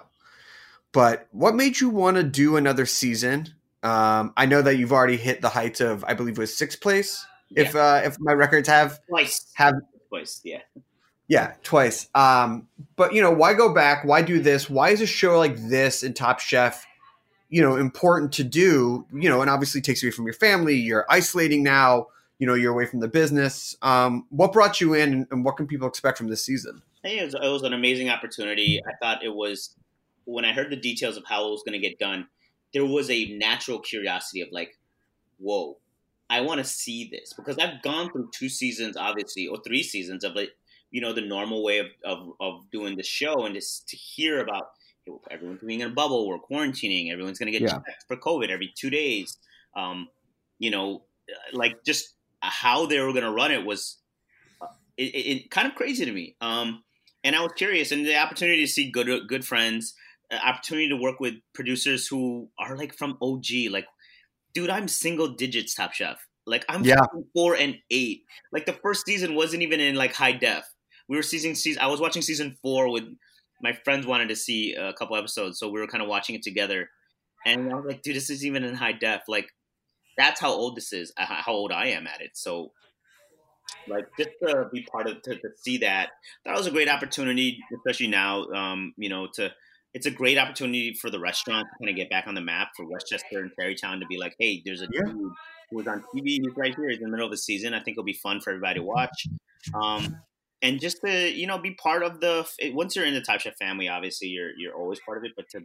But what made you want to do another season? Um, I know that you've already hit the heights of, I believe it was sixth place. If uh, if my records have Twice. have Twice, yeah. yeah, twice. Um, but you know, why go back? Why do this? Why is a show like this in Top Chef, you know, important to do? You know, and obviously takes away from your family. You're isolating now. You know, you're away from the business. Um, what brought you in, and, and what can people expect from this season? I think it was, it was an amazing opportunity. I thought it was, when I heard the details of how it was going to get done, there was a natural curiosity of like, whoa, I want to see this, because I've gone through two seasons, obviously, or three seasons of like you know, the normal way of, of, of doing the show, and just to hear about everyone's being in a bubble, we're quarantining, everyone's going to get Yeah. checked for COVID every two days. Um, you know, like just how they were going to run it was uh, it, it, it kind of crazy to me. Um, and I was curious, and the opportunity to see good, good friends, uh, opportunity to work with producers who are like from O G, like, dude, I'm single digits Top Chef. Like I'm Yeah. four and eight. Like the first season wasn't even in like high def. We were season season. I was watching season four with my friends. Wanted to see a couple episodes, so we were kind of watching it together. And I was like, dude, this is even in high def. Like that's how old this is. How old I am at it. So like just to be part of to, to see that, that was a great opportunity, especially now. Um, you know, to it's a great opportunity for the restaurant to kind of get back on the map for Westchester and Tarrytown to be like, hey, there's a Yeah. dude who was on T V. He's right here. He's in the middle of the season. I think it'll be fun for everybody to watch. Um, and just to, you know, be part of the, once you're in the Top Chef family, obviously you're, you're always part of it, but to,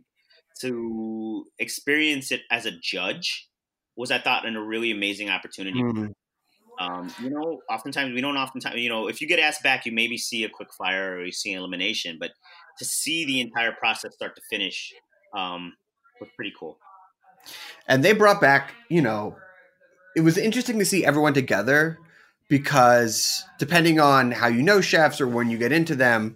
to experience it as a judge was, I thought, a really amazing opportunity. Mhm. Um, you know, oftentimes we don't oftentimes, you know, if you get asked back, you maybe see a quick fire or you see an elimination, but to see the entire process start to finish um, was pretty cool. And they brought back, you know, it was interesting to see everyone together because depending on how you know chefs or when you get into them,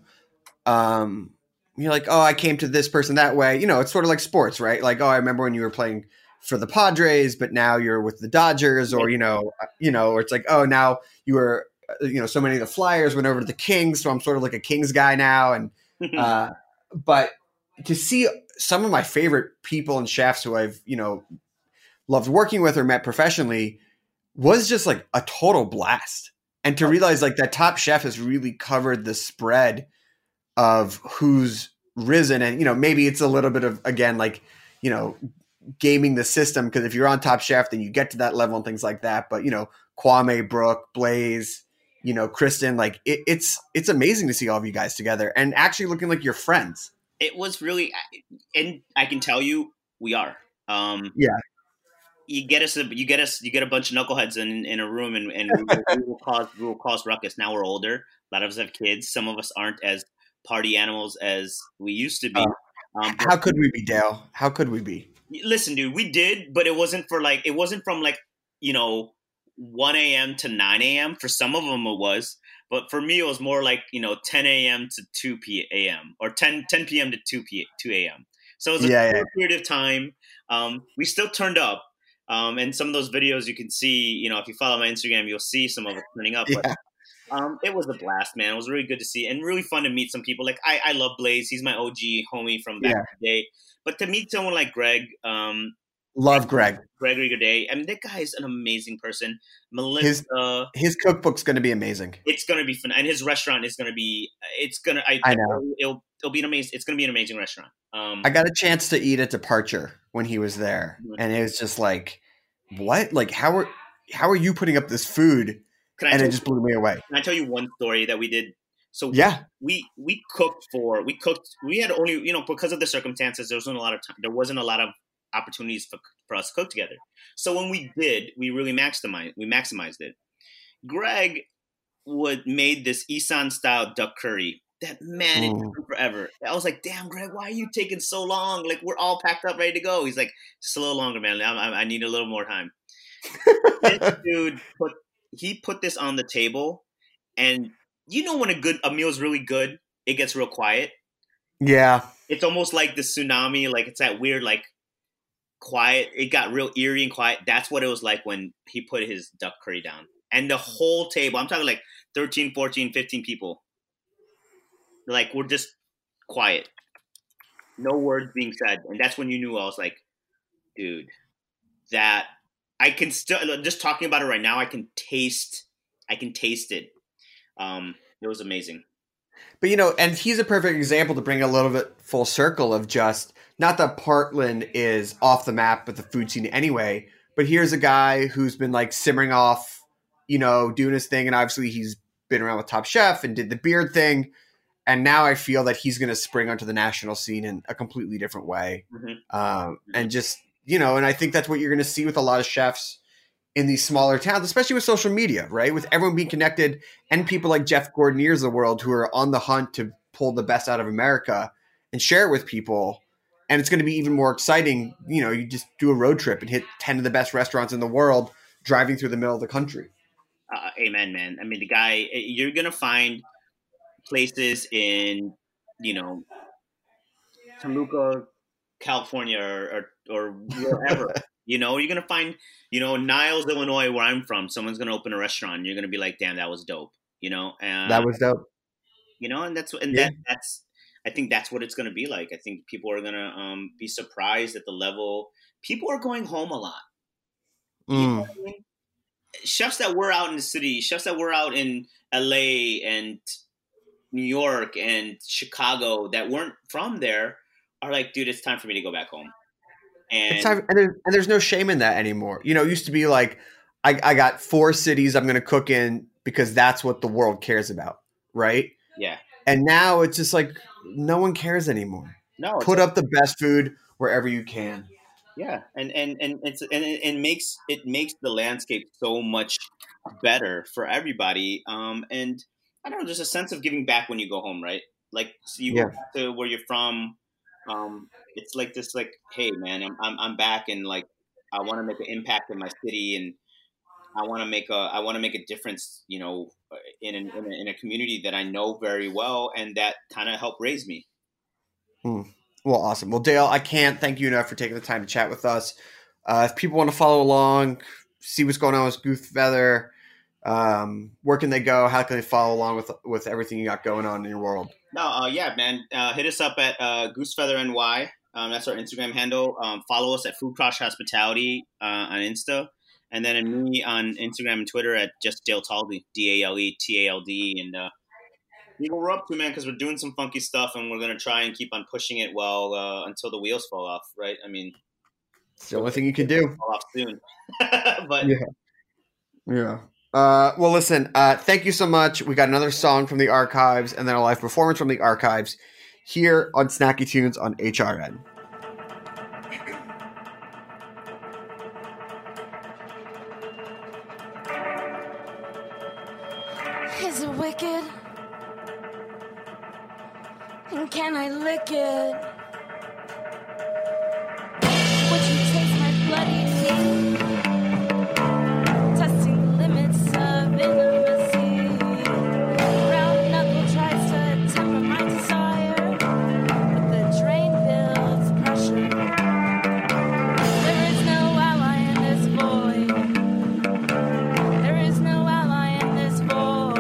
um, you're like, oh, I came to this person that way. You know, it's sort of like sports, right? Like, oh, I remember when you were playing for the Padres, but now you're with the Dodgers, or, you know, you know, or it's like, oh, now you were, you know, so many of the Flyers went over to the Kings. So I'm sort of like a Kings guy now. And, uh, but to see some of my favorite people and chefs who I've, you know, loved working with or met professionally was just like a total blast. And to realize like that Top Chef has really covered the spread of who's risen. And, you know, maybe it's a little bit of, again, like, you know, gaming the system. Cause if you're on Top Chef, then you get to that level and things like that. But, you know, Kwame, Brooke, Blaze, you know, Kristen, like it, it's, it's amazing to see all of you guys together and actually looking like you're friends. It was really, and I can tell you, we are. Um, yeah. You get us, a, you get us, you get a bunch of knuckleheads in, in a room, and, and we, will, we will cause, we will cause ruckus. Now we're older. A lot of us have kids. Some of us aren't as party animals as we used to be. Uh, um, how could we be, Dale? How could we be? Listen, dude, we did, but it wasn't for like, it wasn't from like, you know, one a.m. to nine a.m. For some of them it was, but for me it was more like, you know, ten a.m. to two p.m. or ten p.m. to two a.m. So it was a Yeah, short yeah. period of time. Um, we still turned up. Um, and some of those videos you can see, you know, if you follow my Instagram, you'll see some of it turning up. Yeah. But um, it was a blast, man. It was really good to see and really fun to meet some people. Like I, I love Blaze. He's my O G homie from back Yeah. in the day. But to meet someone like Greg, um, Love Greg. Gregory Godet, I mean, that guy is an amazing person. Melissa, His his cookbook's going to be amazing. it's going to be fun, and his restaurant is going to be. It's going to. I, I know. It'll, it'll be an amazing. It's going to be an amazing restaurant. Um, I got a chance to eat at Departure when he was there, Mhm. and it was just like, what? Like, how are how are you putting up this food? Can I And tell it just blew me away. Can I tell you one story that we did? So Yeah. we we cooked for we cooked. We had only you know because of the circumstances. There wasn't a lot of time. There wasn't a lot of opportunities for for us to cook together. So when we did, we really maximized we maximized it. Greg would made this Isan style duck curry. That man, it Mm. took forever. I was like, "Damn, Greg, why are you taking so long? Like we're all packed up, ready to go." He's like, "Just a little longer, man. I, I, I need a little more time." This dude put he put this on the table, and you know when a good a meal's really good, it gets real quiet. Yeah. It's almost like the tsunami, like it's that weird like quiet. It got real eerie and quiet. That's what it was like when he put his duck curry down. And the whole table, I'm talking like thirteen, fourteen, fifteen people. Like we're just quiet. No words being said. And that's when you knew I was like, dude, that I can still just talking about it right now, I can taste I can taste it. Um, it was amazing. But, you know, and he's a perfect example to bring a little bit full circle of just, not that Portland is off the map with the food scene anyway, but here's a guy who's been like simmering off, you know, doing his thing. And obviously he's been around with Top Chef and did the beard thing. And now I feel that he's going to spring onto the national scene in a completely different way. Mhm. Um, and just, you know, and I think that's what you're going to see with a lot of chefs in these smaller towns, especially with social media, right? With everyone being connected and people like Jeff Gordonier's of the world who are on the hunt to pull the best out of America and share it with people. And it's going to be even more exciting. You know, you just do a road trip and hit ten of the best restaurants in the world driving through the middle of the country. Uh, amen, man. I mean, the guy, you're going to find places in, you know, Toluca, California, or, or, or wherever. You know, you're going to find, you know, Niles, Illinois, where I'm from, someone's going to open a restaurant. And you're going to be like, damn, that was dope. You know? Uh, that was dope. You know, and that's, and Yeah. that, that's, I think that's what it's going to be like. I think people are going to um, be surprised at the level. People are going home a lot. You know what I mean? Chefs that were out in the city, chefs that were out in L A and New York and Chicago that weren't from there are like, dude, it's time for me to go back home. And It's time, and, there's, and there's no shame in that anymore. You know, it used to be like, I, I got four cities I'm going to cook in because that's what the world cares about, right? yeah, And now it's just like, no one cares anymore. no, it's Put up the best food wherever you can. yeah, and and and it's and it, it makes it makes the landscape so much better for everybody. Um, and I don't know, there's a sense of giving back when you go home, right? Like, so you Yeah. go back to where you're from. Um, it's like this, like, hey, man, I'm I'm, I'm back, and like, I want to make an impact in my city, and I want to make a I want to make a difference, you know, in an, in, a, in a community that I know very well, and that kind of helped raise me. Hmm. Well, awesome. Well, Dale, I can't thank you enough for taking the time to chat with us. Uh, if people want to follow along, see what's going on with Goose Feather, um, where can they go? How can they follow along with with everything you got going on in your world? No, uh, yeah, man. Uh, hit us up at uh, Goosefeather N Y. Um, that's our Instagram handle. Um, follow us at Food Crush Hospitality uh, on Insta, and then in me on Instagram and Twitter at just Dale Taldy, D A L E T A L D, and uh, see what we're up to, man. Because we're doing some funky stuff, and we're gonna try and keep on pushing it well uh, until the wheels fall off. Right? I mean, It's the only thing you can do. fall off soon. But Yeah. Yeah. Uh, well, listen, uh, thank you so much. We got another song from the archives and then a live performance from the archives here on Snacky Tunes on H R N. Is it wicked? And can I lick it? Would you taste my bloody meat? Testing the limits of intimacy. Round knuckle tries to temper my desire, but the drain builds pressure. There is no ally in this void. There is no ally in this void.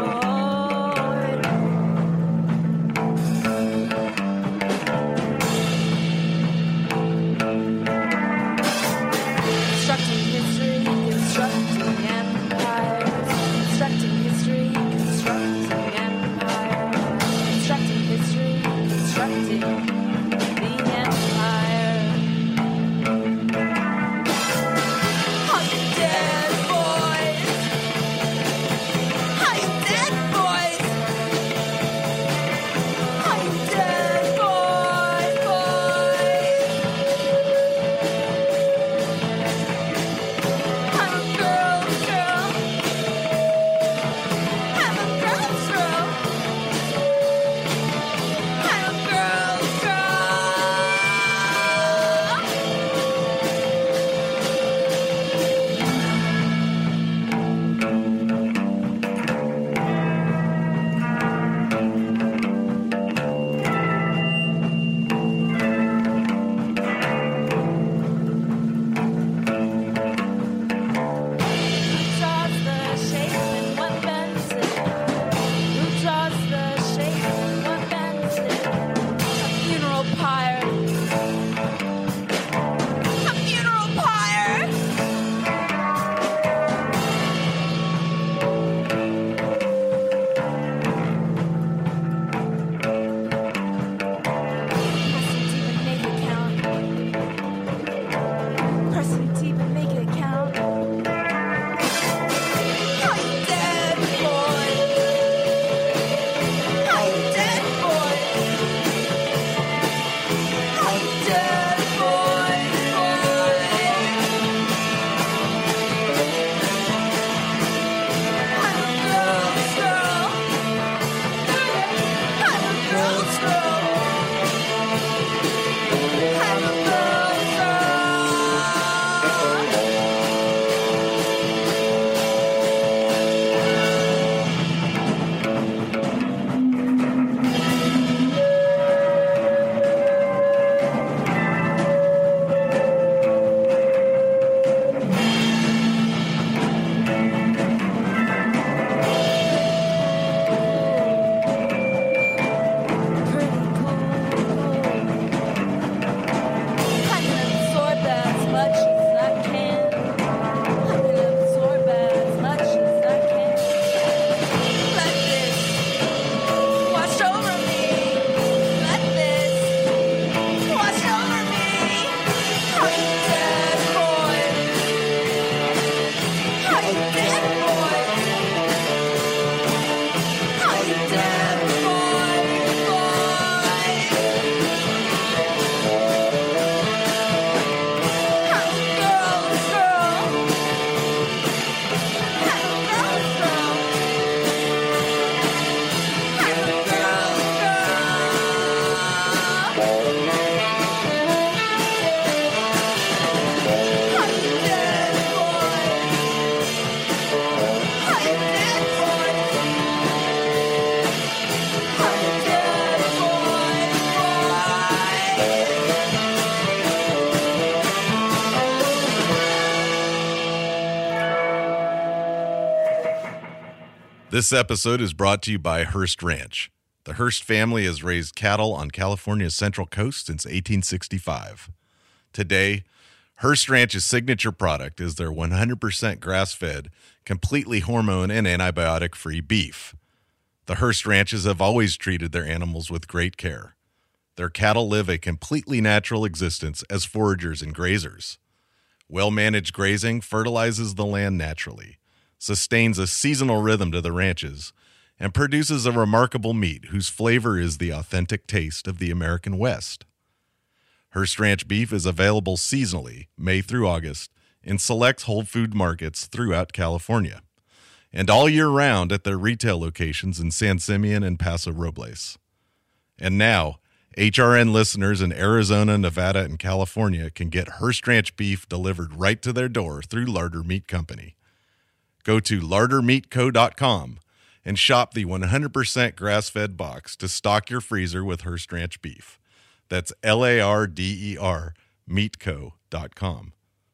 This episode is brought to you by Hearst Ranch. The Hearst family has raised cattle on California's Central Coast since eighteen sixty-five. Today, Hearst Ranch's signature product is their one hundred percent grass-fed, completely hormone and antibiotic-free beef. The Hearst Ranches have always treated their animals with great care. Their cattle live a completely natural existence as foragers and grazers. Well-managed grazing fertilizes the land naturally, sustains a seasonal rhythm to the ranches, and produces a remarkable meat whose flavor is the authentic taste of the American West. Hearst Ranch beef is available seasonally, May through August, in select Whole Food markets throughout California, and all year round at their retail locations in San Simeon and Paso Robles. And now, H R N listeners in Arizona, Nevada, and California can get Hearst Ranch beef delivered right to their door through Larder Meat Company. Go to larder meat co dot com and shop the one hundred percent grass-fed box to stock your freezer with Hearst Ranch beef. That's L A R D E R, meat co dot com.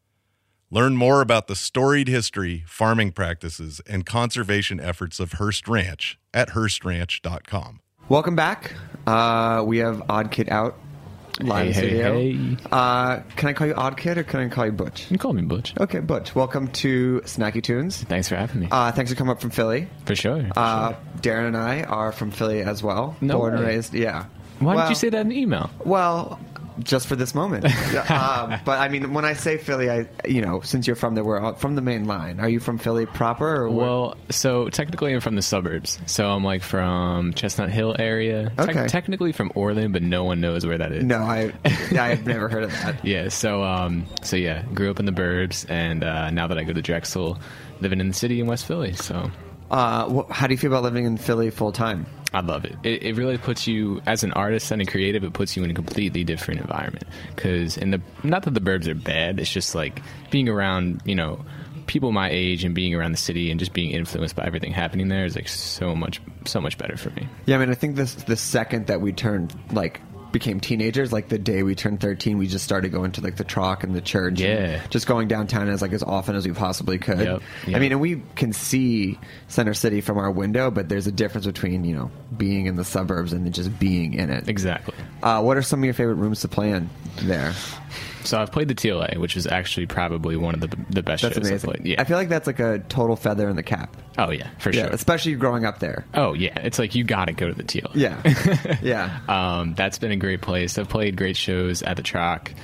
Learn more about the storied history, farming practices, and conservation efforts of Hearst Ranch at hearst ranch dot com. Welcome back. Uh, we have Odd Kid out live Hey, hey, studio. hey. Uh, can I call you Odd Kid or can I call you Butch? You can call me Butch. Okay, Butch. Welcome to Snacky Tunes. Thanks for having me. Uh, thanks for coming up from Philly. For sure. For Uh, sure. Darren and I are from Philly as well. No Born and way. raised. Yeah. Why Well- did you say that in the email? Well, just for this moment. um, but I mean, when I say Philly, I you know, since you're from there, we're all from the main line. Are you from Philly proper? Or where- Well, so technically I'm from the suburbs. So I'm like from Chestnut Hill area. Tec- Okay. technically from Orland, but no one knows where that is. no, I I've never heard of that. Yeah, so um, so yeah, grew up in the burbs, and uh, now that I go to Drexel, living in the city in West Philly. So Uh, wh- how do you feel about living in Philly full time? I love it. it. It really puts you, as an artist and a creative, it puts you in a completely different environment. Because in the, not that the burbs are bad, it's just like being around, you know, people my age and being around the city and just being influenced by everything happening there is like so much, so much better for me. Yeah, I mean, I think this the second that we turned like became teenagers, like the day we turned thirteen, we just started going to like the Troc and the church. Yeah. And just going downtown as like as often as we possibly could. Yep, yep. I mean, and we can see Center City from our window, but there's a difference between, you know, being in the suburbs and then just being in it. Exactly. Uh, what are some of your favorite rooms to play in there? So I've played the T L A, which is actually probably one of the the best That's shows amazing. I've played. Yeah. I feel like that's like a total feather in the cap. Oh yeah, for Yeah, sure. especially growing up there. Oh yeah, it's like you got to go to the T L A. Yeah, yeah. Um, that's been a great place. I've played great shows at the Troc.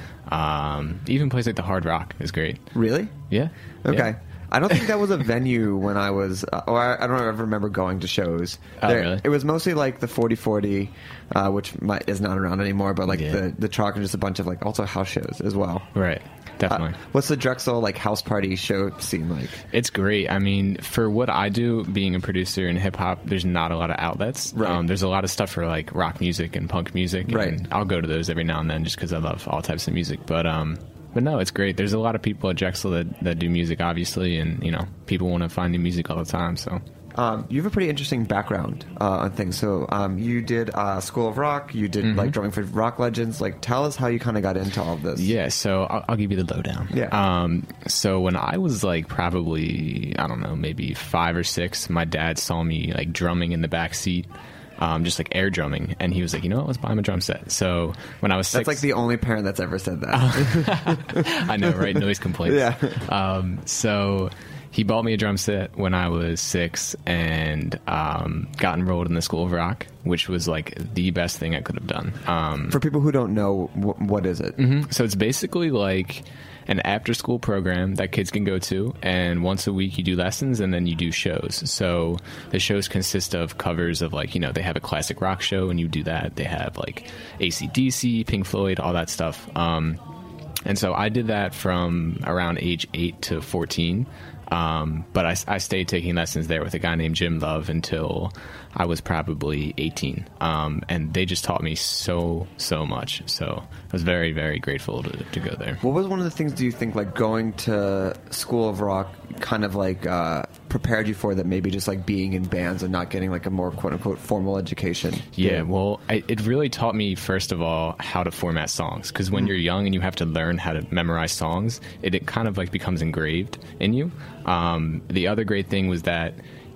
Um, even places like the Hard Rock is great. Really? Yeah. Okay. Yeah. I don't think that was a venue when I was, uh, or I, I don't ever remember going to shows. Oh, really? It was mostly like the forty forty, uh, which might, is not around anymore, but like Yeah. the the Troc and just a bunch of like also house shows as well. Right. Definitely. Uh, what's the Drexel like house party show scene like? It's great. I mean, for what I do, being a producer in hip hop, there's not a lot of outlets. Right. Um, there's a lot of stuff for like rock music and punk music. Right. And I'll go to those every now and then just because I love all types of music. But um, but no, it's great. There's a lot of people at Drexel that, that do music, obviously, and you know, people want to find new music all the time. So. Um, you have a pretty interesting background uh, on things. So um, you did uh, School of Rock. You did Mhm. like drumming for rock legends. Like, tell us how you kind of got into all of this. Yeah, so I'll, I'll give you the lowdown. Yeah. Um, so when I was like probably, I don't know, maybe five or six, my dad saw me like drumming in the back seat. Um, just like air drumming, and he was like, you know what, let's buy him a drum set. So when I was six, That's like the only parent that's ever said that. I know, right? Noise complaints. Yeah. Um, so he bought me a drum set when I was six and um, got enrolled in the School of Rock, which was like the best thing I could have done. Um, For people who don't know, wh- what is it? mhm. So it's basically like an after-school program that kids can go to, and once a week you do lessons and then you do shows. So the shows consist of covers of like, you know, they have a classic rock show and you do that. They have like A C D C, Pink Floyd, all that stuff. Um, and so I did that from around age eight to fourteen. Um, but I, I stayed taking lessons there with a guy named Jim Love until I was probably eighteen. Um, and they just taught me so, so much. So I was very, very grateful to, to go there. What was one of the things do you think like going to School of Rock kind of like uh, prepared you for that maybe just like being in bands and not getting like a more quote unquote formal education? Yeah, well, I, it really taught me, first of all, how to format songs. Because when Mhm. you're young and you have to learn how to memorize songs, it, it kind of like becomes engraved in you. Um, the other great thing was that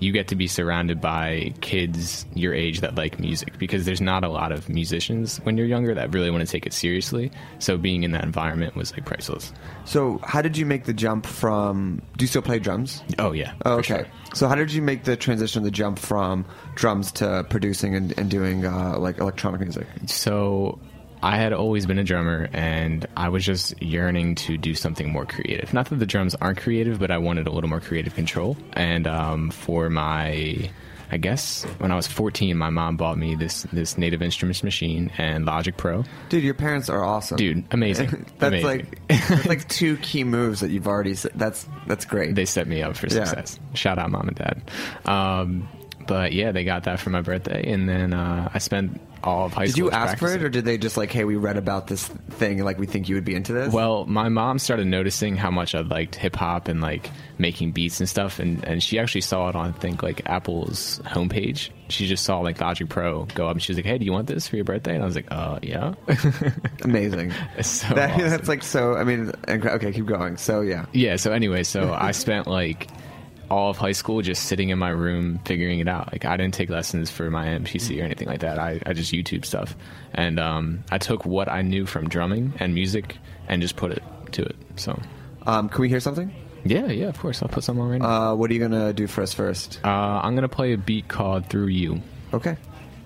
you get to be surrounded by kids your age that like music, because there's not a lot of musicians when you're younger that really want to take it seriously. So being in that environment was like priceless. So how did you make the jump from, do you still play drums? Oh, yeah. Oh, okay. Sure. So how did you make the transition, the jump from drums to producing and, and doing uh, like electronic music? So I had always been a drummer, and I was just yearning to do something more creative. Not that the drums aren't creative, but I wanted a little more creative control. And um, for my, I guess, when I was fourteen, my mom bought me this this Native Instruments machine and Logic Pro. Dude, your parents are awesome. Dude, amazing. that's amazing. like that's like two key moves that you've already said. That's, that's great. They set me up for success. Yeah. Shout out mom and dad. Um, but yeah, they got that for my birthday, and then uh, I spent all of high did school. Did you ask practicing. for it, or did they just like, hey, we read about this thing, and like we think you would be into this? Well, my mom started noticing how much I liked hip hop and like making beats and stuff, and, and she actually saw it on, I think, like Apple's homepage. She just saw like Logic Pro go up, and she was like, "Hey, do you want this for your birthday?" And I was like, "Uh, yeah." Amazing. It's so that, awesome. That's like so. I mean, okay, keep going. So yeah. Yeah. So anyway, so I spent like all of high school just sitting in my room figuring it out. Like I didn't take lessons for my M P C or anything like that. I, I just YouTube stuff, and um, I took what I knew from drumming and music and just put it to it. So, um, can we hear something? Yeah, yeah, of course. I'll put some on right now. Uh, what are you gonna do for us first? Uh, I'm gonna play a beat called "Through You." Okay.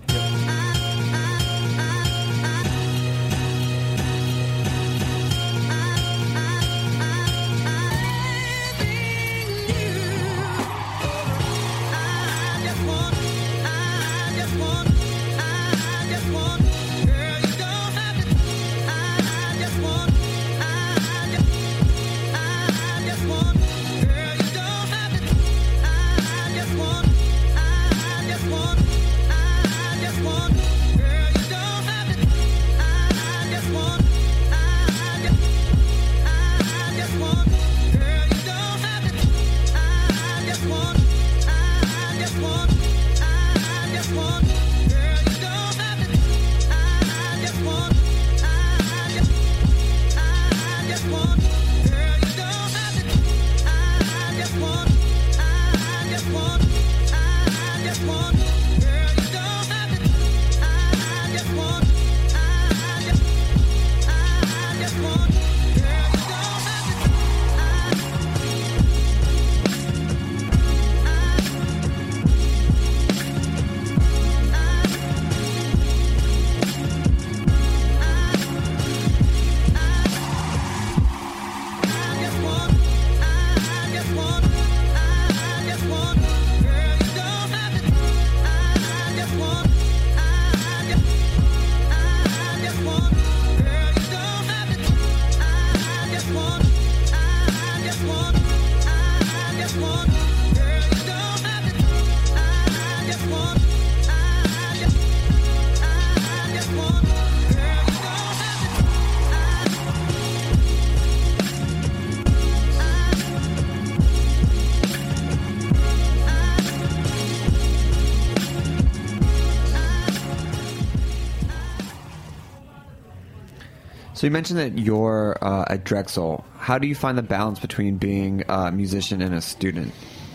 So you mentioned that you're uh, at Drexel. How do you find the balance between being a musician and a student?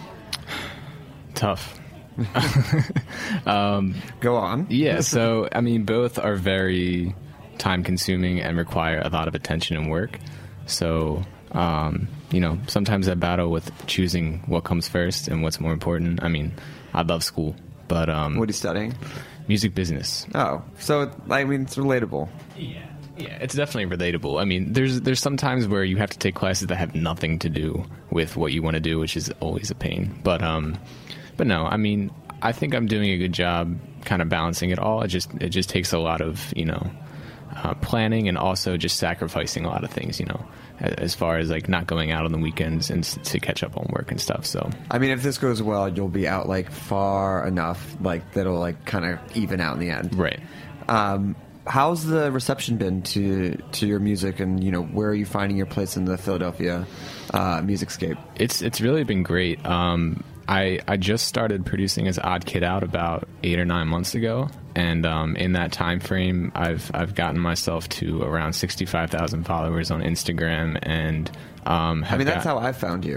Tough. um, Go on. Yeah, so, I mean, both are very time-consuming and require a lot of attention and work. So, um, you know, sometimes I battle with choosing what comes first and what's more important. I mean, I love school, but... Um, what are you studying? Music business. Oh, so, I mean, it's relatable. Yeah. Yeah, it's definitely relatable. I mean, there's there's some times where you have to take classes that have nothing to do with what you want to do, which is always a pain. But um, but no, I mean, I think I'm doing a good job, kind of balancing it all. It just it just takes a lot of you know uh, planning and also just sacrificing a lot of things. You know, as far as like not going out on the weekends and to catch up on work and stuff. So I mean, if this goes well, you'll be out like far enough, like that'll like kind of even out in the end, right? Um. How's the reception been to to your music, and you know where are you finding your place in the Philadelphia uh, musicscape? It's it's really been great. Um, I I just started producing as Odd Kid Out about eight or nine months ago, and um, in that time frame, I've I've gotten myself to around sixty five thousand followers on Instagram, and um, have I mean that's got, how I found you.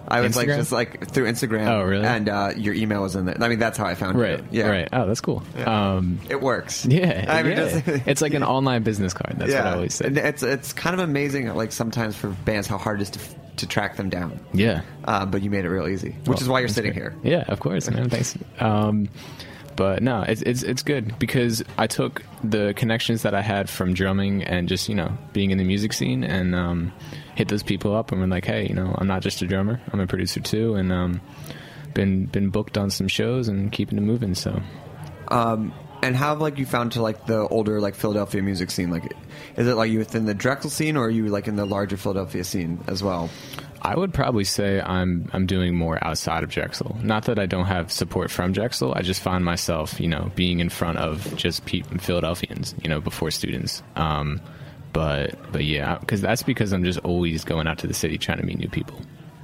I was like Instagram? just like through Instagram. Oh, really? And uh, your email was in there. I mean, that's how I found Right. you. Yeah. Right. Oh, that's cool. Yeah. Um, it works. Yeah. I mean, yeah. just- it's like an online business card. That's yeah. what I always say. And it's it's kind of amazing, like sometimes for bands, how hard it is to to track them down. Yeah. Uh, but you made it real easy, which Well, is why you're that's sitting great. here. Yeah, of course, man. Thanks. Um, but no, it's, it's it's good because I took the connections that I had from drumming and just, you know, being in the music scene and um, hit those people up and were like, hey, you know, I'm not just a drummer, I'm a producer too, and um, been been booked on some shows and keeping it moving. So, um, and how have like you found to like the older like Philadelphia music scene? Like, is it like you within the Drexel scene, or are you like in the larger Philadelphia scene as well? I would probably say I'm I'm doing more outside of Drexel. Not that I don't have support from Drexel. I just find myself, you know, being in front of just pe- Philadelphians, you know, before students. Um, but but yeah, because that's because I'm just always going out to the city trying to meet new people.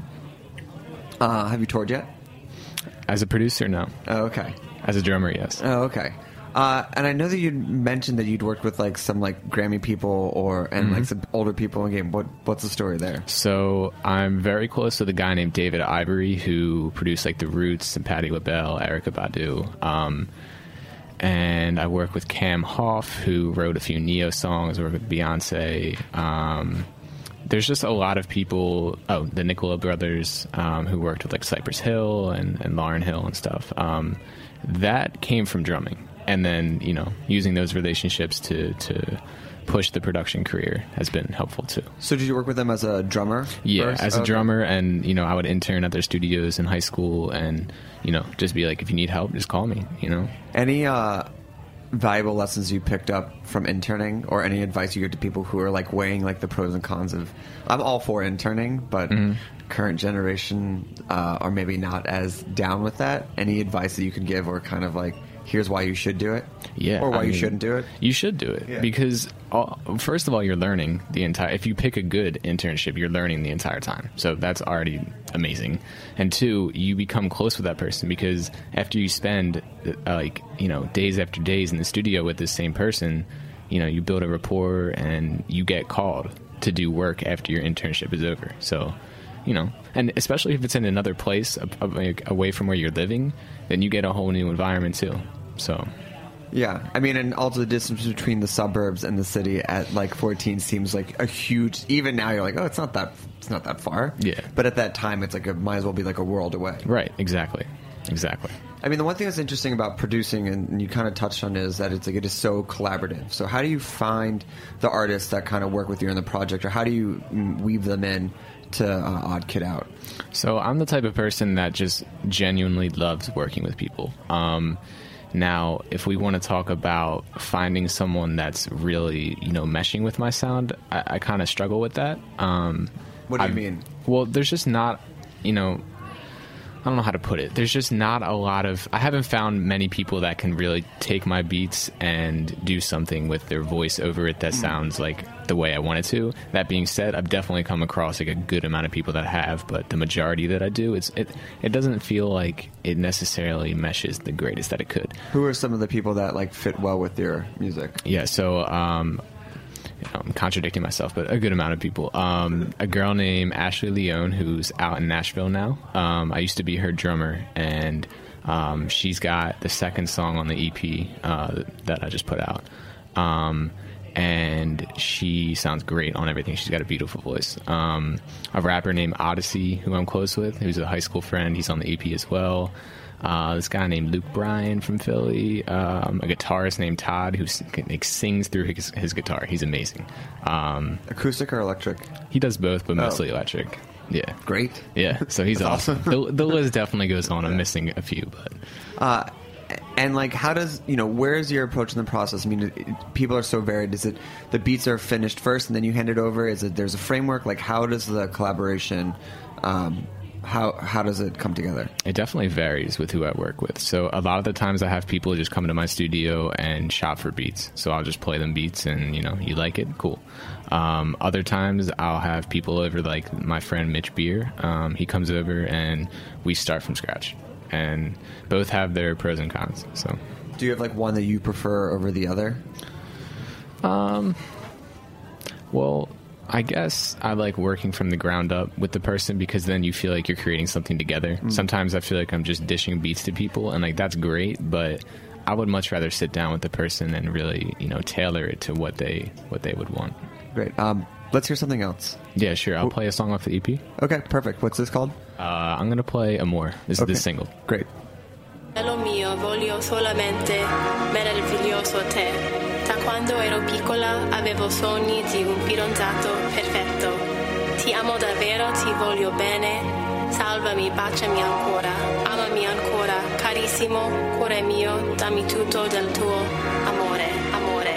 Uh, have you toured yet? As a producer, no. Oh, okay. As a drummer, yes. Oh, okay. Uh, and I know that you mentioned that you'd worked with like some like Grammy people or and Mhm. like some older people in the game. What what's the story there? So I'm very close to the guy named David Ivory who produced like The Roots and Patti LaBelle, Erykah Badu. Um, and I work with Cam Hoff who wrote a few Neo songs. I work with Beyonce. Um, there's just a lot of people. Oh, the Nicola brothers um, who worked with like Cypress Hill and, and Lauryn Hill and stuff. Um, that came from drumming. And then, you know, using those relationships to, to push the production career has been helpful too. So did you work with them as a drummer? Yeah, first? as a Okay. drummer, and, you know, I would intern at their studios in high school and, you know, just be like, if you need help, just call me, you know? Any uh, valuable lessons you picked up from interning, or any advice you give to people who are like weighing like the pros and cons of? I'm all for interning, but Mhm. current generation uh, are maybe not as down with that. Any advice that you could give, or kind of like, here's why you should do it? Yeah. Or why I you mean, shouldn't do it? You should do it Yeah. because, all, first of all, you're learning the entire. If you pick a good internship, you're learning the entire time. So that's already amazing. And two, you become close with that person because after you spend uh, like you know days after days in the studio with this same person, you know you build a rapport and you get called to do work after your internship is over. So. You know, and especially if it's in another place a, a, like, away from where you're living, then you get a whole new environment too. So, Yeah, I mean, and also the distance between the suburbs and the city at like fourteen seems like a huge. Even now, you're like, oh, it's not that, it's not that far. Yeah. But at that time, it's like it might as well be like a world away. right, exactly, exactly. I mean, the one thing that's interesting about producing, and you kind of touched on, is that it's like it is so collaborative. So, how do you find the artists that kind of work with you in the project, or how do you mm, weave them in to uh, Odd Kid Out? So I'm the type of person that just genuinely loves working with people. Um, now, if we want to talk about finding someone that's really, you know, meshing with my sound, I, I kind of struggle with that. Um, What do you I've- mean? Well, there's just not, you know, I don't know how to put it. There's just not a lot of... I haven't found many people that can really take my beats and do something with their voice over it that sounds like the way I want it to. That being said, I've definitely come across like a good amount of people that have, but the majority that I do, it's it it doesn't feel like it necessarily meshes the greatest that it could. Who are some of the people that like fit well with your music? Yeah, so um, you know, I'm contradicting myself, but a good amount of people. Um, a girl named Ashley Leone, who's out in Nashville now. Um, I used to be her drummer, and um, she's got the second song on the E P uh, that I just put out. Um, and she sounds great on everything. She's got a beautiful voice. Um, a rapper named Odyssey, who I'm close with, who's a high school friend. He's on the E P as well. Uh, this guy named Luke Bryan from Philly, um, a guitarist named Todd who s- like, sings through his, his guitar. He's amazing. Um, Acoustic or electric? He does both, but Oh. mostly electric. Yeah, great. Yeah, so he's That's awesome. the, the list definitely goes on. I'm missing a few, but Uh, and like, how does you know? Where is your approach in the process? I mean, it, it- people are so varied. Is it the beats are finished first and then you hand it over? Is it there's a framework? Like, how does the collaboration? Um, how how does it come together? it definitely varies with who I work with. So a lot of the times I have people just come into my studio and shop for beats. So I'll just play them beats and, you know, you like it? Cool. Um, other times I'll have people over, like my friend Mitch Beer. Um, he comes over and we start from scratch. And both have their pros and cons. So, Do you have like one that you prefer over the other? um, well, I guess I like working from the ground up with the person because then you feel like you're creating something together. Mm. Sometimes I feel like I'm just dishing beats to people, and like that's great, but I would much rather sit down with the person and really, you know, tailor it to what they what they would want. Great. Um, let's hear something else. Yeah, sure. I'll play a song off the E P. Okay, perfect. What's this called? Uh, I'm gonna play Amor. This Okay. is the single. Great. Bello mio, voglio solamente meraviglioso te. Da quando ero piccola avevo sogni di un fidanzato perfetto. Ti amo davvero, ti voglio bene. Salvami, baciami ancora, amami ancora, carissimo cuore mio, dammi tutto del tuo amore, amore.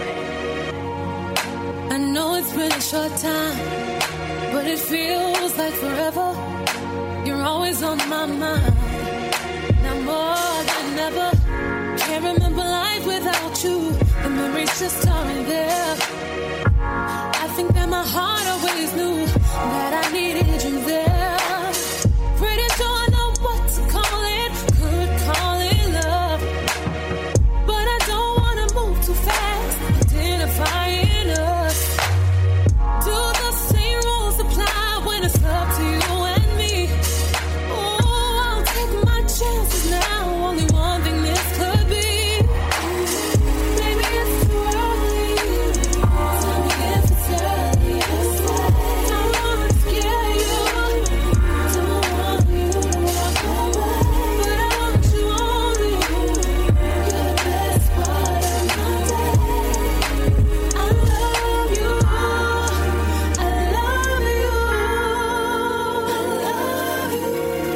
I know it's been a short time, but it feels like forever. You're always on my mind. Now more than ever, can't remember life without you. The memories just aren't there. I think that my heart always knew that I needed you there. Pretty sure I know what to call it, could call it love. But I don't wanna move too fast, identifying us. Do the same rules apply when it's up to you and me? Oh, I'll take my chances now. Only one thing this could be. Maybe it's too early. Tell me if it's early. Don't wanna scare you. Don't want you to walk away, but I want you only. You're the best part of my day. I love you. I love you. I love you.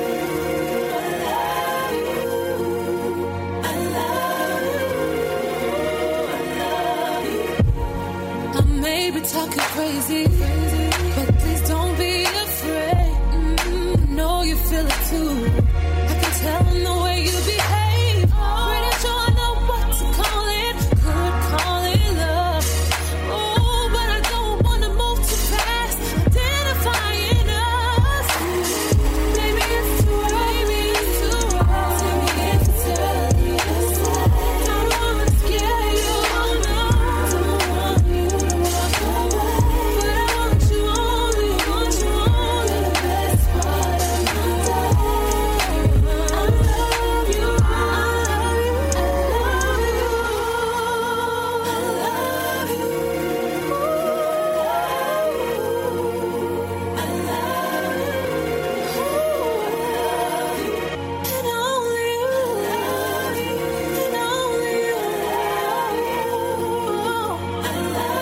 I love you. I may be talking crazy, but please don't be afraid. Mm, I know you feel it too. I can tell in the way you behave. Pretty sure I know what to call it, could call it love. Oh, but I don't wanna move too fast, identifying us. Maybe it's too early, too early. Tell me if it's early. Don't wanna scare you, no. Don't want you to walk away, but I want you only, want you only. The best part of my day. I love you, I love you, I love you, I love you, I love you, and only you love you, and only you love you, I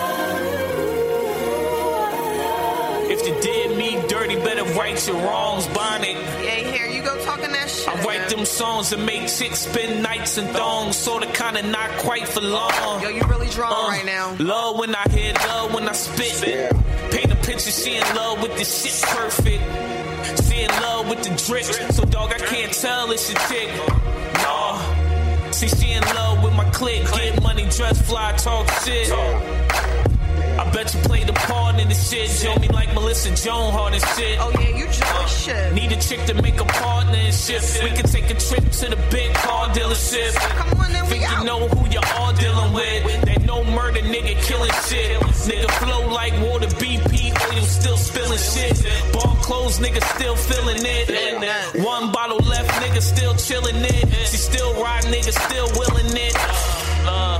love you. If you did me dirty, better right your wrongs, Bonnet. Yeah, here you go talking that shit. I write them songs and make chicks spend nights and thongs, sorta kinda not quite for long. Yo, you really drawn Uh, right now. Love when I hear love when I spit. Paint a picture, she in love with this shit perfect. She in love with the drip, so dog I can't tell it's a chick. Nah, see she in love with my clique. Get money, dress fly, talk shit. I bet you played a part in the shit. Show me like Melissa Joan Hart and shit. Oh yeah, you Joan shit. Need a chick to make a partner and shit. We can take a trip to the big car dealership. Come on, then we Think you out. know who you are dealing with. That no murder nigga killing shit. Nigga flow like water, B P, oil still spilling shit. Bar closed, nigga still feeling it. And one bottle left, nigga still chilling it. She still ride, nigga still willing it. Uh,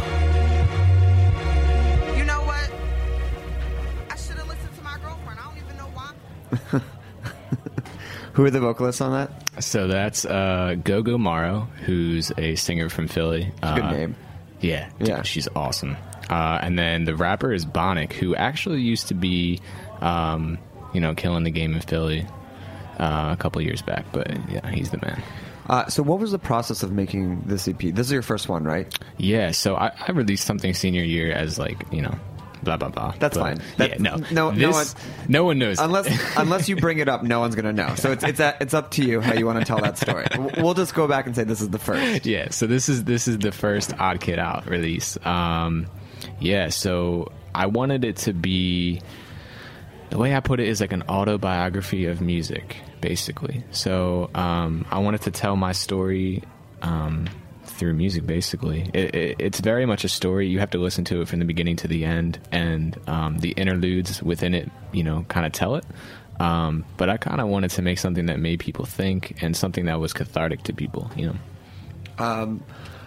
You know what? I should have listened to my girlfriend. I don't even know why. Who are the vocalists on that? So that's uh, Gogo Morrow, who's a singer from Philly. It's a good Uh, name. Yeah, yeah, she's awesome. Uh, and then the rapper is Bonnick, who actually used to be, um, you know, killing the game in Philly uh, a couple years back. But yeah, he's the man. Uh, so what was the process of making this E P? This is your first one, right? Yeah, so I, I released something senior year as like, you know, blah, blah, blah. That's But, fine. Yeah, That- no. no, no This- one, no one knows. unless unless you bring it up. No one's gonna know. So it's it's a, it's up to you how you want to tell that story. We'll just go back and say this is the first. Yeah, so this is this is the first Odd Kid Out release. Um, yeah, so I wanted it to be, the way I put it is like an autobiography of music, basically. So um, I wanted to tell my story um, through music, basically. It, it, it's very much a story. You have to listen to it from the beginning to the end, and um, the interludes within it, you know, kind of tell it. Um, but I kind of wanted to make something that made people think and something that was cathartic to people, you know. Um,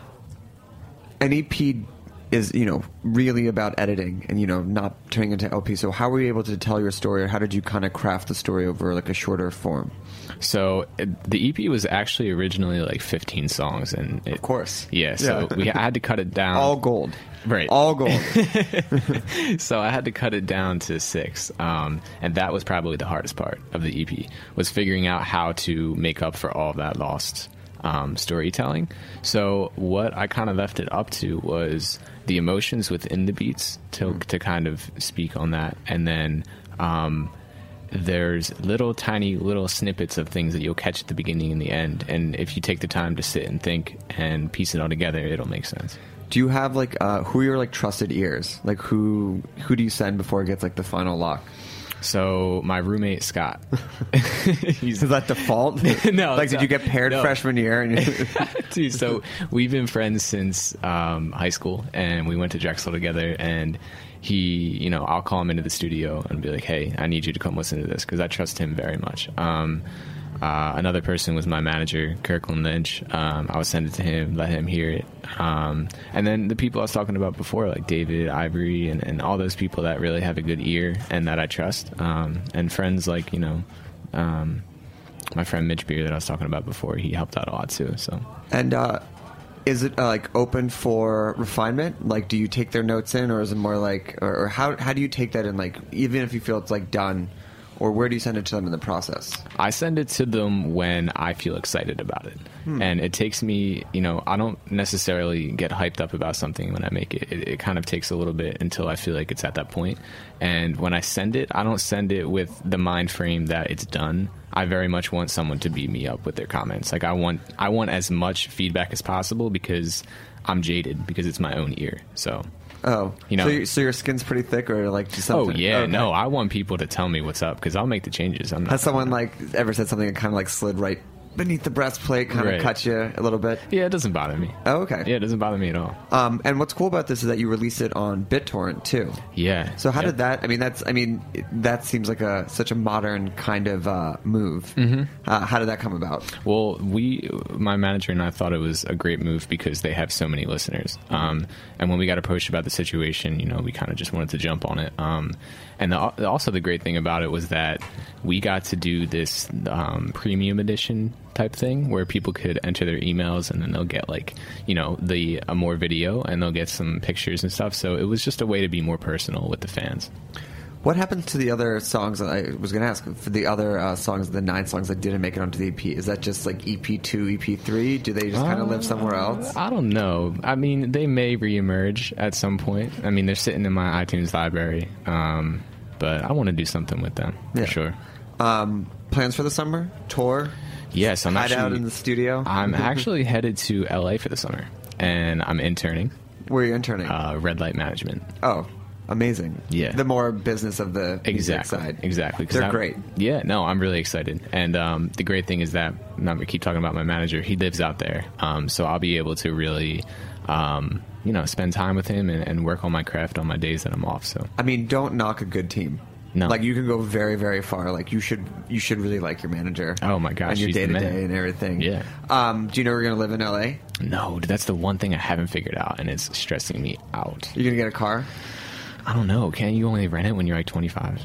an E P is, you know, really about editing and, you know, not turning into L P. So how were you able to tell your story, or how did you kind of craft the story over like a shorter form? So it, the E P was actually originally like fifteen songs, and it, of course, yeah. So yeah. we I had to cut it down. All gold, right? All gold. So I had to cut it down to six, um, and that was probably the hardest part of the E P, was figuring out how to make up for all of that lost um, storytelling. So what I kind of left it up to was the emotions within the beats to mm. to kind of speak on that, and then. Um, There's little tiny little snippets of things that you'll catch at the beginning and the end, and if you take the time to sit and think and piece it all together, it'll make sense. Do you have like uh, who are your like trusted ears? Like who who do you send before it gets like the final lock? So my roommate Scott. Is that default? No. Like, did you get paired no. freshman year? And Dude, so we've been friends since um, high school, and we went to Drexel together, and he, you know, I'll call him into the studio and be like, hey, I need you to come listen to this, because I trust him very much. Um, uh, another person was my manager, Kirkland Lynch. Um, I would send it to him, let him hear it. Um, and then the people I was talking about before, like David, Ivory, and, and all those people that really have a good ear and that I trust. Um, and friends like, you know, um, my friend Mitch Beer that I was talking about before, he helped out a lot too. So. And, uh, is it uh, like open for refinement? Like, do you take their notes in, or is it more like, or, or how how do you take that in? Like, even if you feel it's like done, or where do you send it to them in the process? I send it to them when I feel excited about it, hmm. and it takes me. You know, I don't necessarily get hyped up about something when I make it. It, it kind of takes a little bit until I feel like it's at that point. And when I send it, I don't send it with the mind frame that it's done. I very much want someone to beat me up with their comments. Like I want, I want as much feedback as possible, because I'm jaded, because it's my own ear. So, oh, you know, so, you, so your skin's pretty thick, or like just something? Oh yeah, okay. No, I want people to tell me what's up, because I'll make the changes. I'm not Has someone like ever said something that kind of like slid right beneath the breastplate, kind right. of cut you a little bit? Yeah, it doesn't bother me. Oh, okay. Yeah, it doesn't bother me at all. Um, and what's cool about this is that you released it on BitTorrent too. Yeah. So how yep. did that? I mean, that's. I mean, that seems like a such a modern kind of uh, move. Mm-hmm. Uh, how did that come about? Well, we, my manager and I thought it was a great move because they have so many listeners. Um, and when we got approached about the situation, you know, we kind of just wanted to jump on it. Um, and the, also the great thing about it was that we got to do this um, premium edition type thing where people could enter their emails, and then they'll get like, you know, the a more video, and they'll get some pictures and stuff. So it was just a way to be more personal with the fans. What happens to the other songs? I was going to ask for the other uh, songs, the nine songs that didn't make it onto the E P. Is that just like E P two, E P three? Do they just kind of uh, live somewhere else? I don't know. I mean, they may reemerge at some point. I mean, they're sitting in my iTunes library, um, but I want to do something with them for yeah. sure. Um, plans for the summer? Tour? Yes, I'm Hide actually out in the studio. I'm actually headed to L A for the summer, and I'm interning. Where are you interning? Uh, Red Light Management. Oh, amazing! Yeah, the more business of the exactly music side. Exactly, they're I'm, great. Yeah, no, I'm really excited, and um, the great thing is that I'm not gonna keep talking about my manager. He lives out there, um, so I'll be able to really. Um, you know, spend time with him and, and work on my craft on my days that I'm off. So, I mean, don't knock a good team. No. Like, you can go very, very far. Like, you should you should really like your manager. Oh, my gosh. And your she's the day-to-day man. and everything. Yeah. Um, do you know we're going to live in L A? No, dude, that's the one thing I haven't figured out, and it's stressing me out. You going to get a car? I don't know. Can't you only rent it when you're like twenty-five?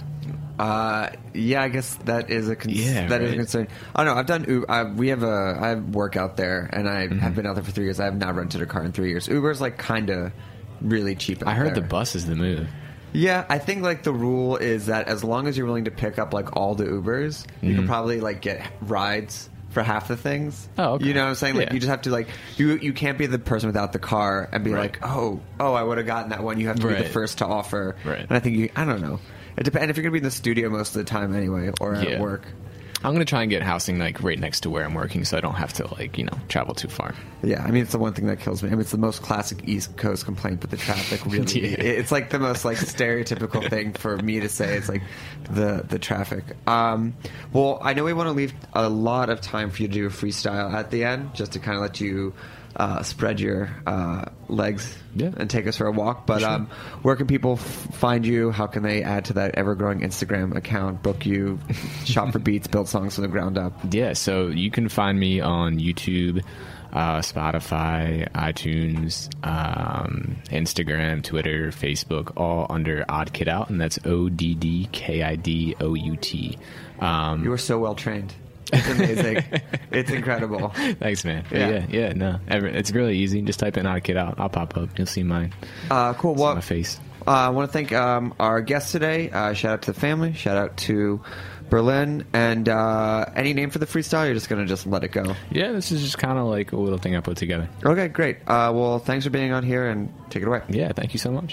Uh, yeah, I guess that is a con- yeah, that right. is a concern. I don't know. I've done Uber. I, we have a I work out there, and I mm-hmm. have been out there for three years. I have not rented a car in three years. Uber's like kind of really cheap. Out I heard there. the bus is the move. Yeah, I think like the rule is that as long as you're willing to pick up like all the Ubers, you Mhm. can probably like get rides for half the things. Oh, okay. You know what I'm saying? Like Yeah. you just have to like you you can't be the person without the car and be Right. like, oh oh I would have gotten that one. You have to be Right. the first to offer. Right. And I think you I don't know. It depends if you're gonna be in the studio most of the time anyway, or Yeah. at work. I'm gonna try and get housing like right next to where I'm working, so I don't have to like you know travel too far. Yeah, I mean it's the one thing that kills me. I mean it's the most classic East Coast complaint, but the traffic really Yeah. it's like the most like stereotypical thing for me to say. It's like the the traffic. Um, well, I know we want to leave a lot of time for you to do a freestyle at the end, just to kind of let you uh, spread your uh, legs yeah. and take us for a walk. But Sure. um, where can people f- find you? How can they add to that ever-growing Instagram account, book you, shop for beats, build songs from the ground up? Yeah, so you can find me on YouTube, uh, Spotify, iTunes, um, Instagram, Twitter, Facebook, all under Odd Kid Out, and that's O D D K I D O U T. Um, you were so well trained. It's amazing. It's incredible. Thanks, man. Yeah. Yeah, yeah, no. Every, it's really easy. Just type in Odd Kid Out. I'll pop up. You'll see mine. Uh, cool. See Well, my face. Uh, I want to thank um, our guests today. Uh, shout out to the family. Shout out to Berlin. And uh, any name for the freestyle? You're just going to just let it go? Yeah, this is just kind of like a little thing I put together. Okay, great. Uh, well, thanks for being on here, and take it away. Yeah, thank you so much.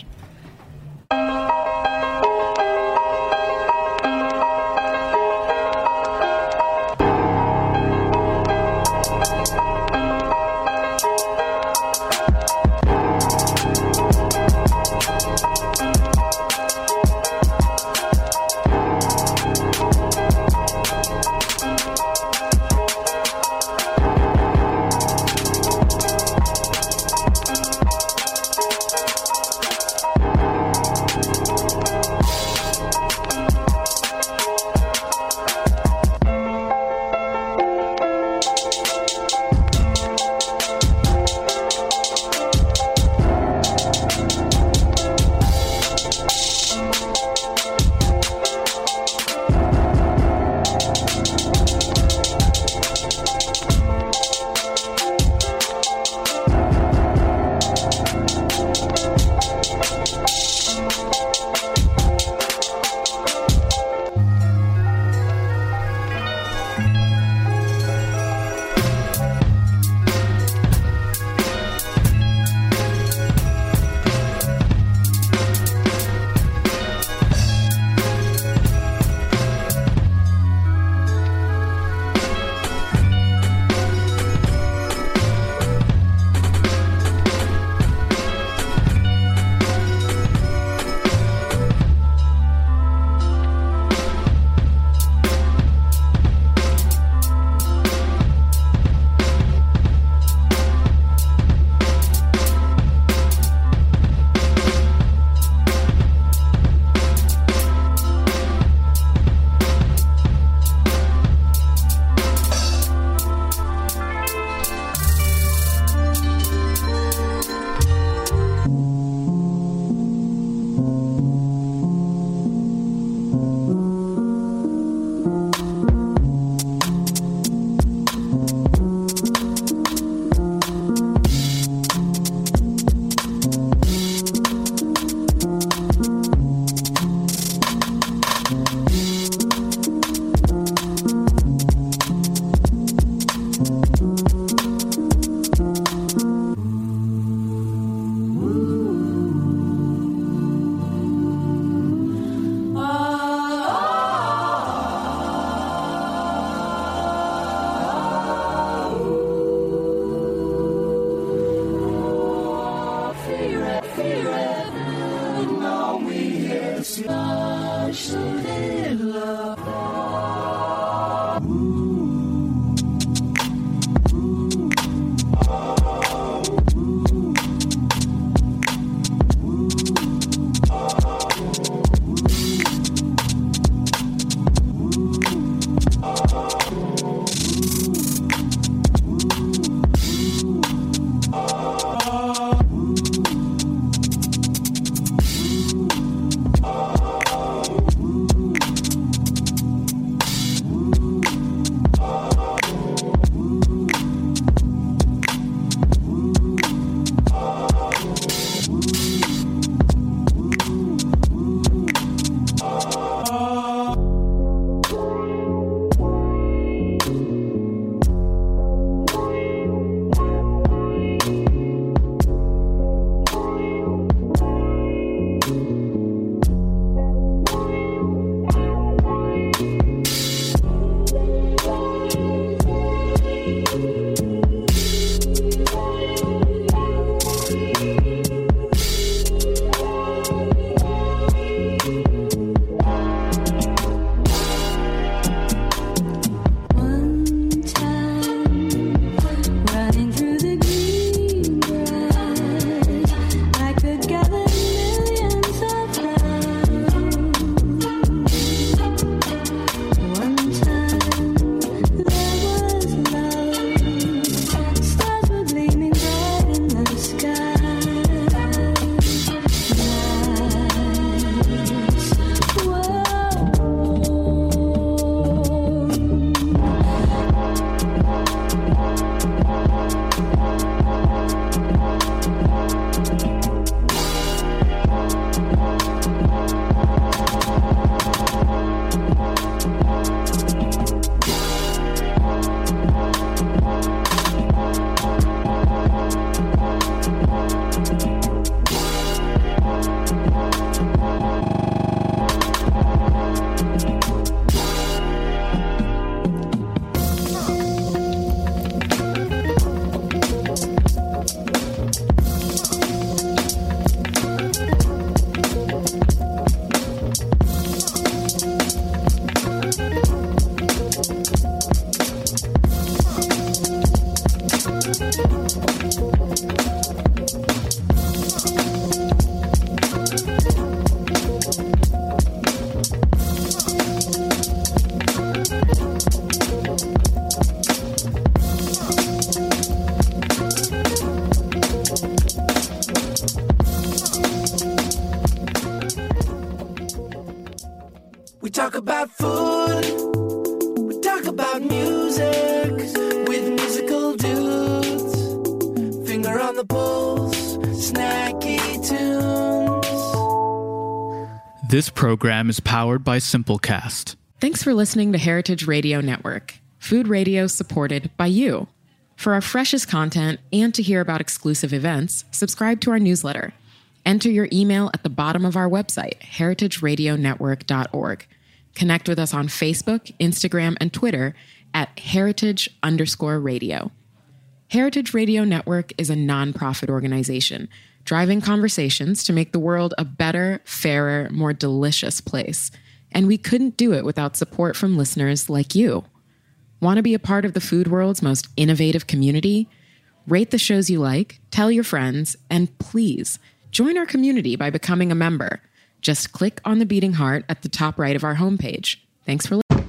This program is powered by Simplecast. Thanks for listening to Heritage Radio Network, food radio supported by you. For our freshest content and to hear about exclusive events, subscribe to our newsletter. Enter your email at the bottom of our website, heritage radio network dot org. Connect with us on Facebook, Instagram, and Twitter at heritage underscore radio. Heritage Radio Network is a nonprofit organization driving conversations to make the world a better, fairer, more delicious place. And we couldn't do it without support from listeners like you. Want to be a part of the food world's most innovative community? Rate the shows you like, tell your friends, and please join our community by becoming a member. Just click on the beating heart at the top right of our homepage. Thanks for listening.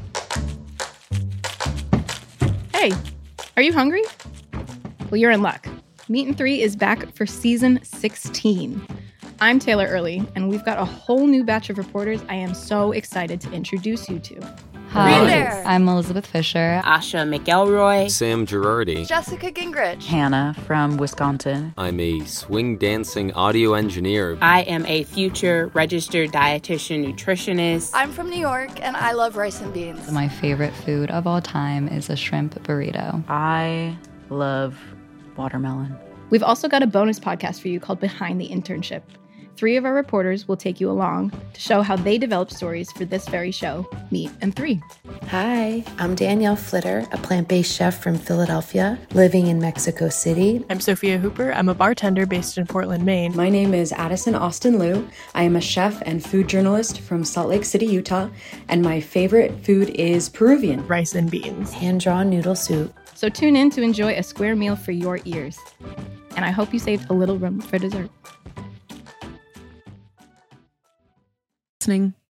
Hey, are you hungry? Well, you're in luck. Meat and Three is back for season sixteen. I'm Taylor Early, and we've got a whole new batch of reporters I am so excited to introduce you to. Hi, I'm Elizabeth Fisher. Asha McElroy. Sam Girardi. Jessica Gingrich. Hannah from Wisconsin. I'm a swing dancing audio engineer. I am a future registered dietitian nutritionist. I'm from New York, and I love rice and beans. My favorite food of all time is a shrimp burrito. I love watermelon. We've also got a bonus podcast for you called Behind the Internship. Three of our reporters will take you along to show how they develop stories for this very show, Meat and Three. Hi, I'm Danielle Flitter, a plant-based chef from Philadelphia, living in Mexico City. I'm Sophia Hooper. I'm a bartender based in Portland, Maine. My name is Addison Austin Liu. I am a chef and food journalist from Salt Lake City, Utah, and my favorite food is Peruvian. Rice and beans. Hand-drawn noodle soup. So tune in to enjoy a square meal for your ears. And I hope you saved a little room for dessert. Listening.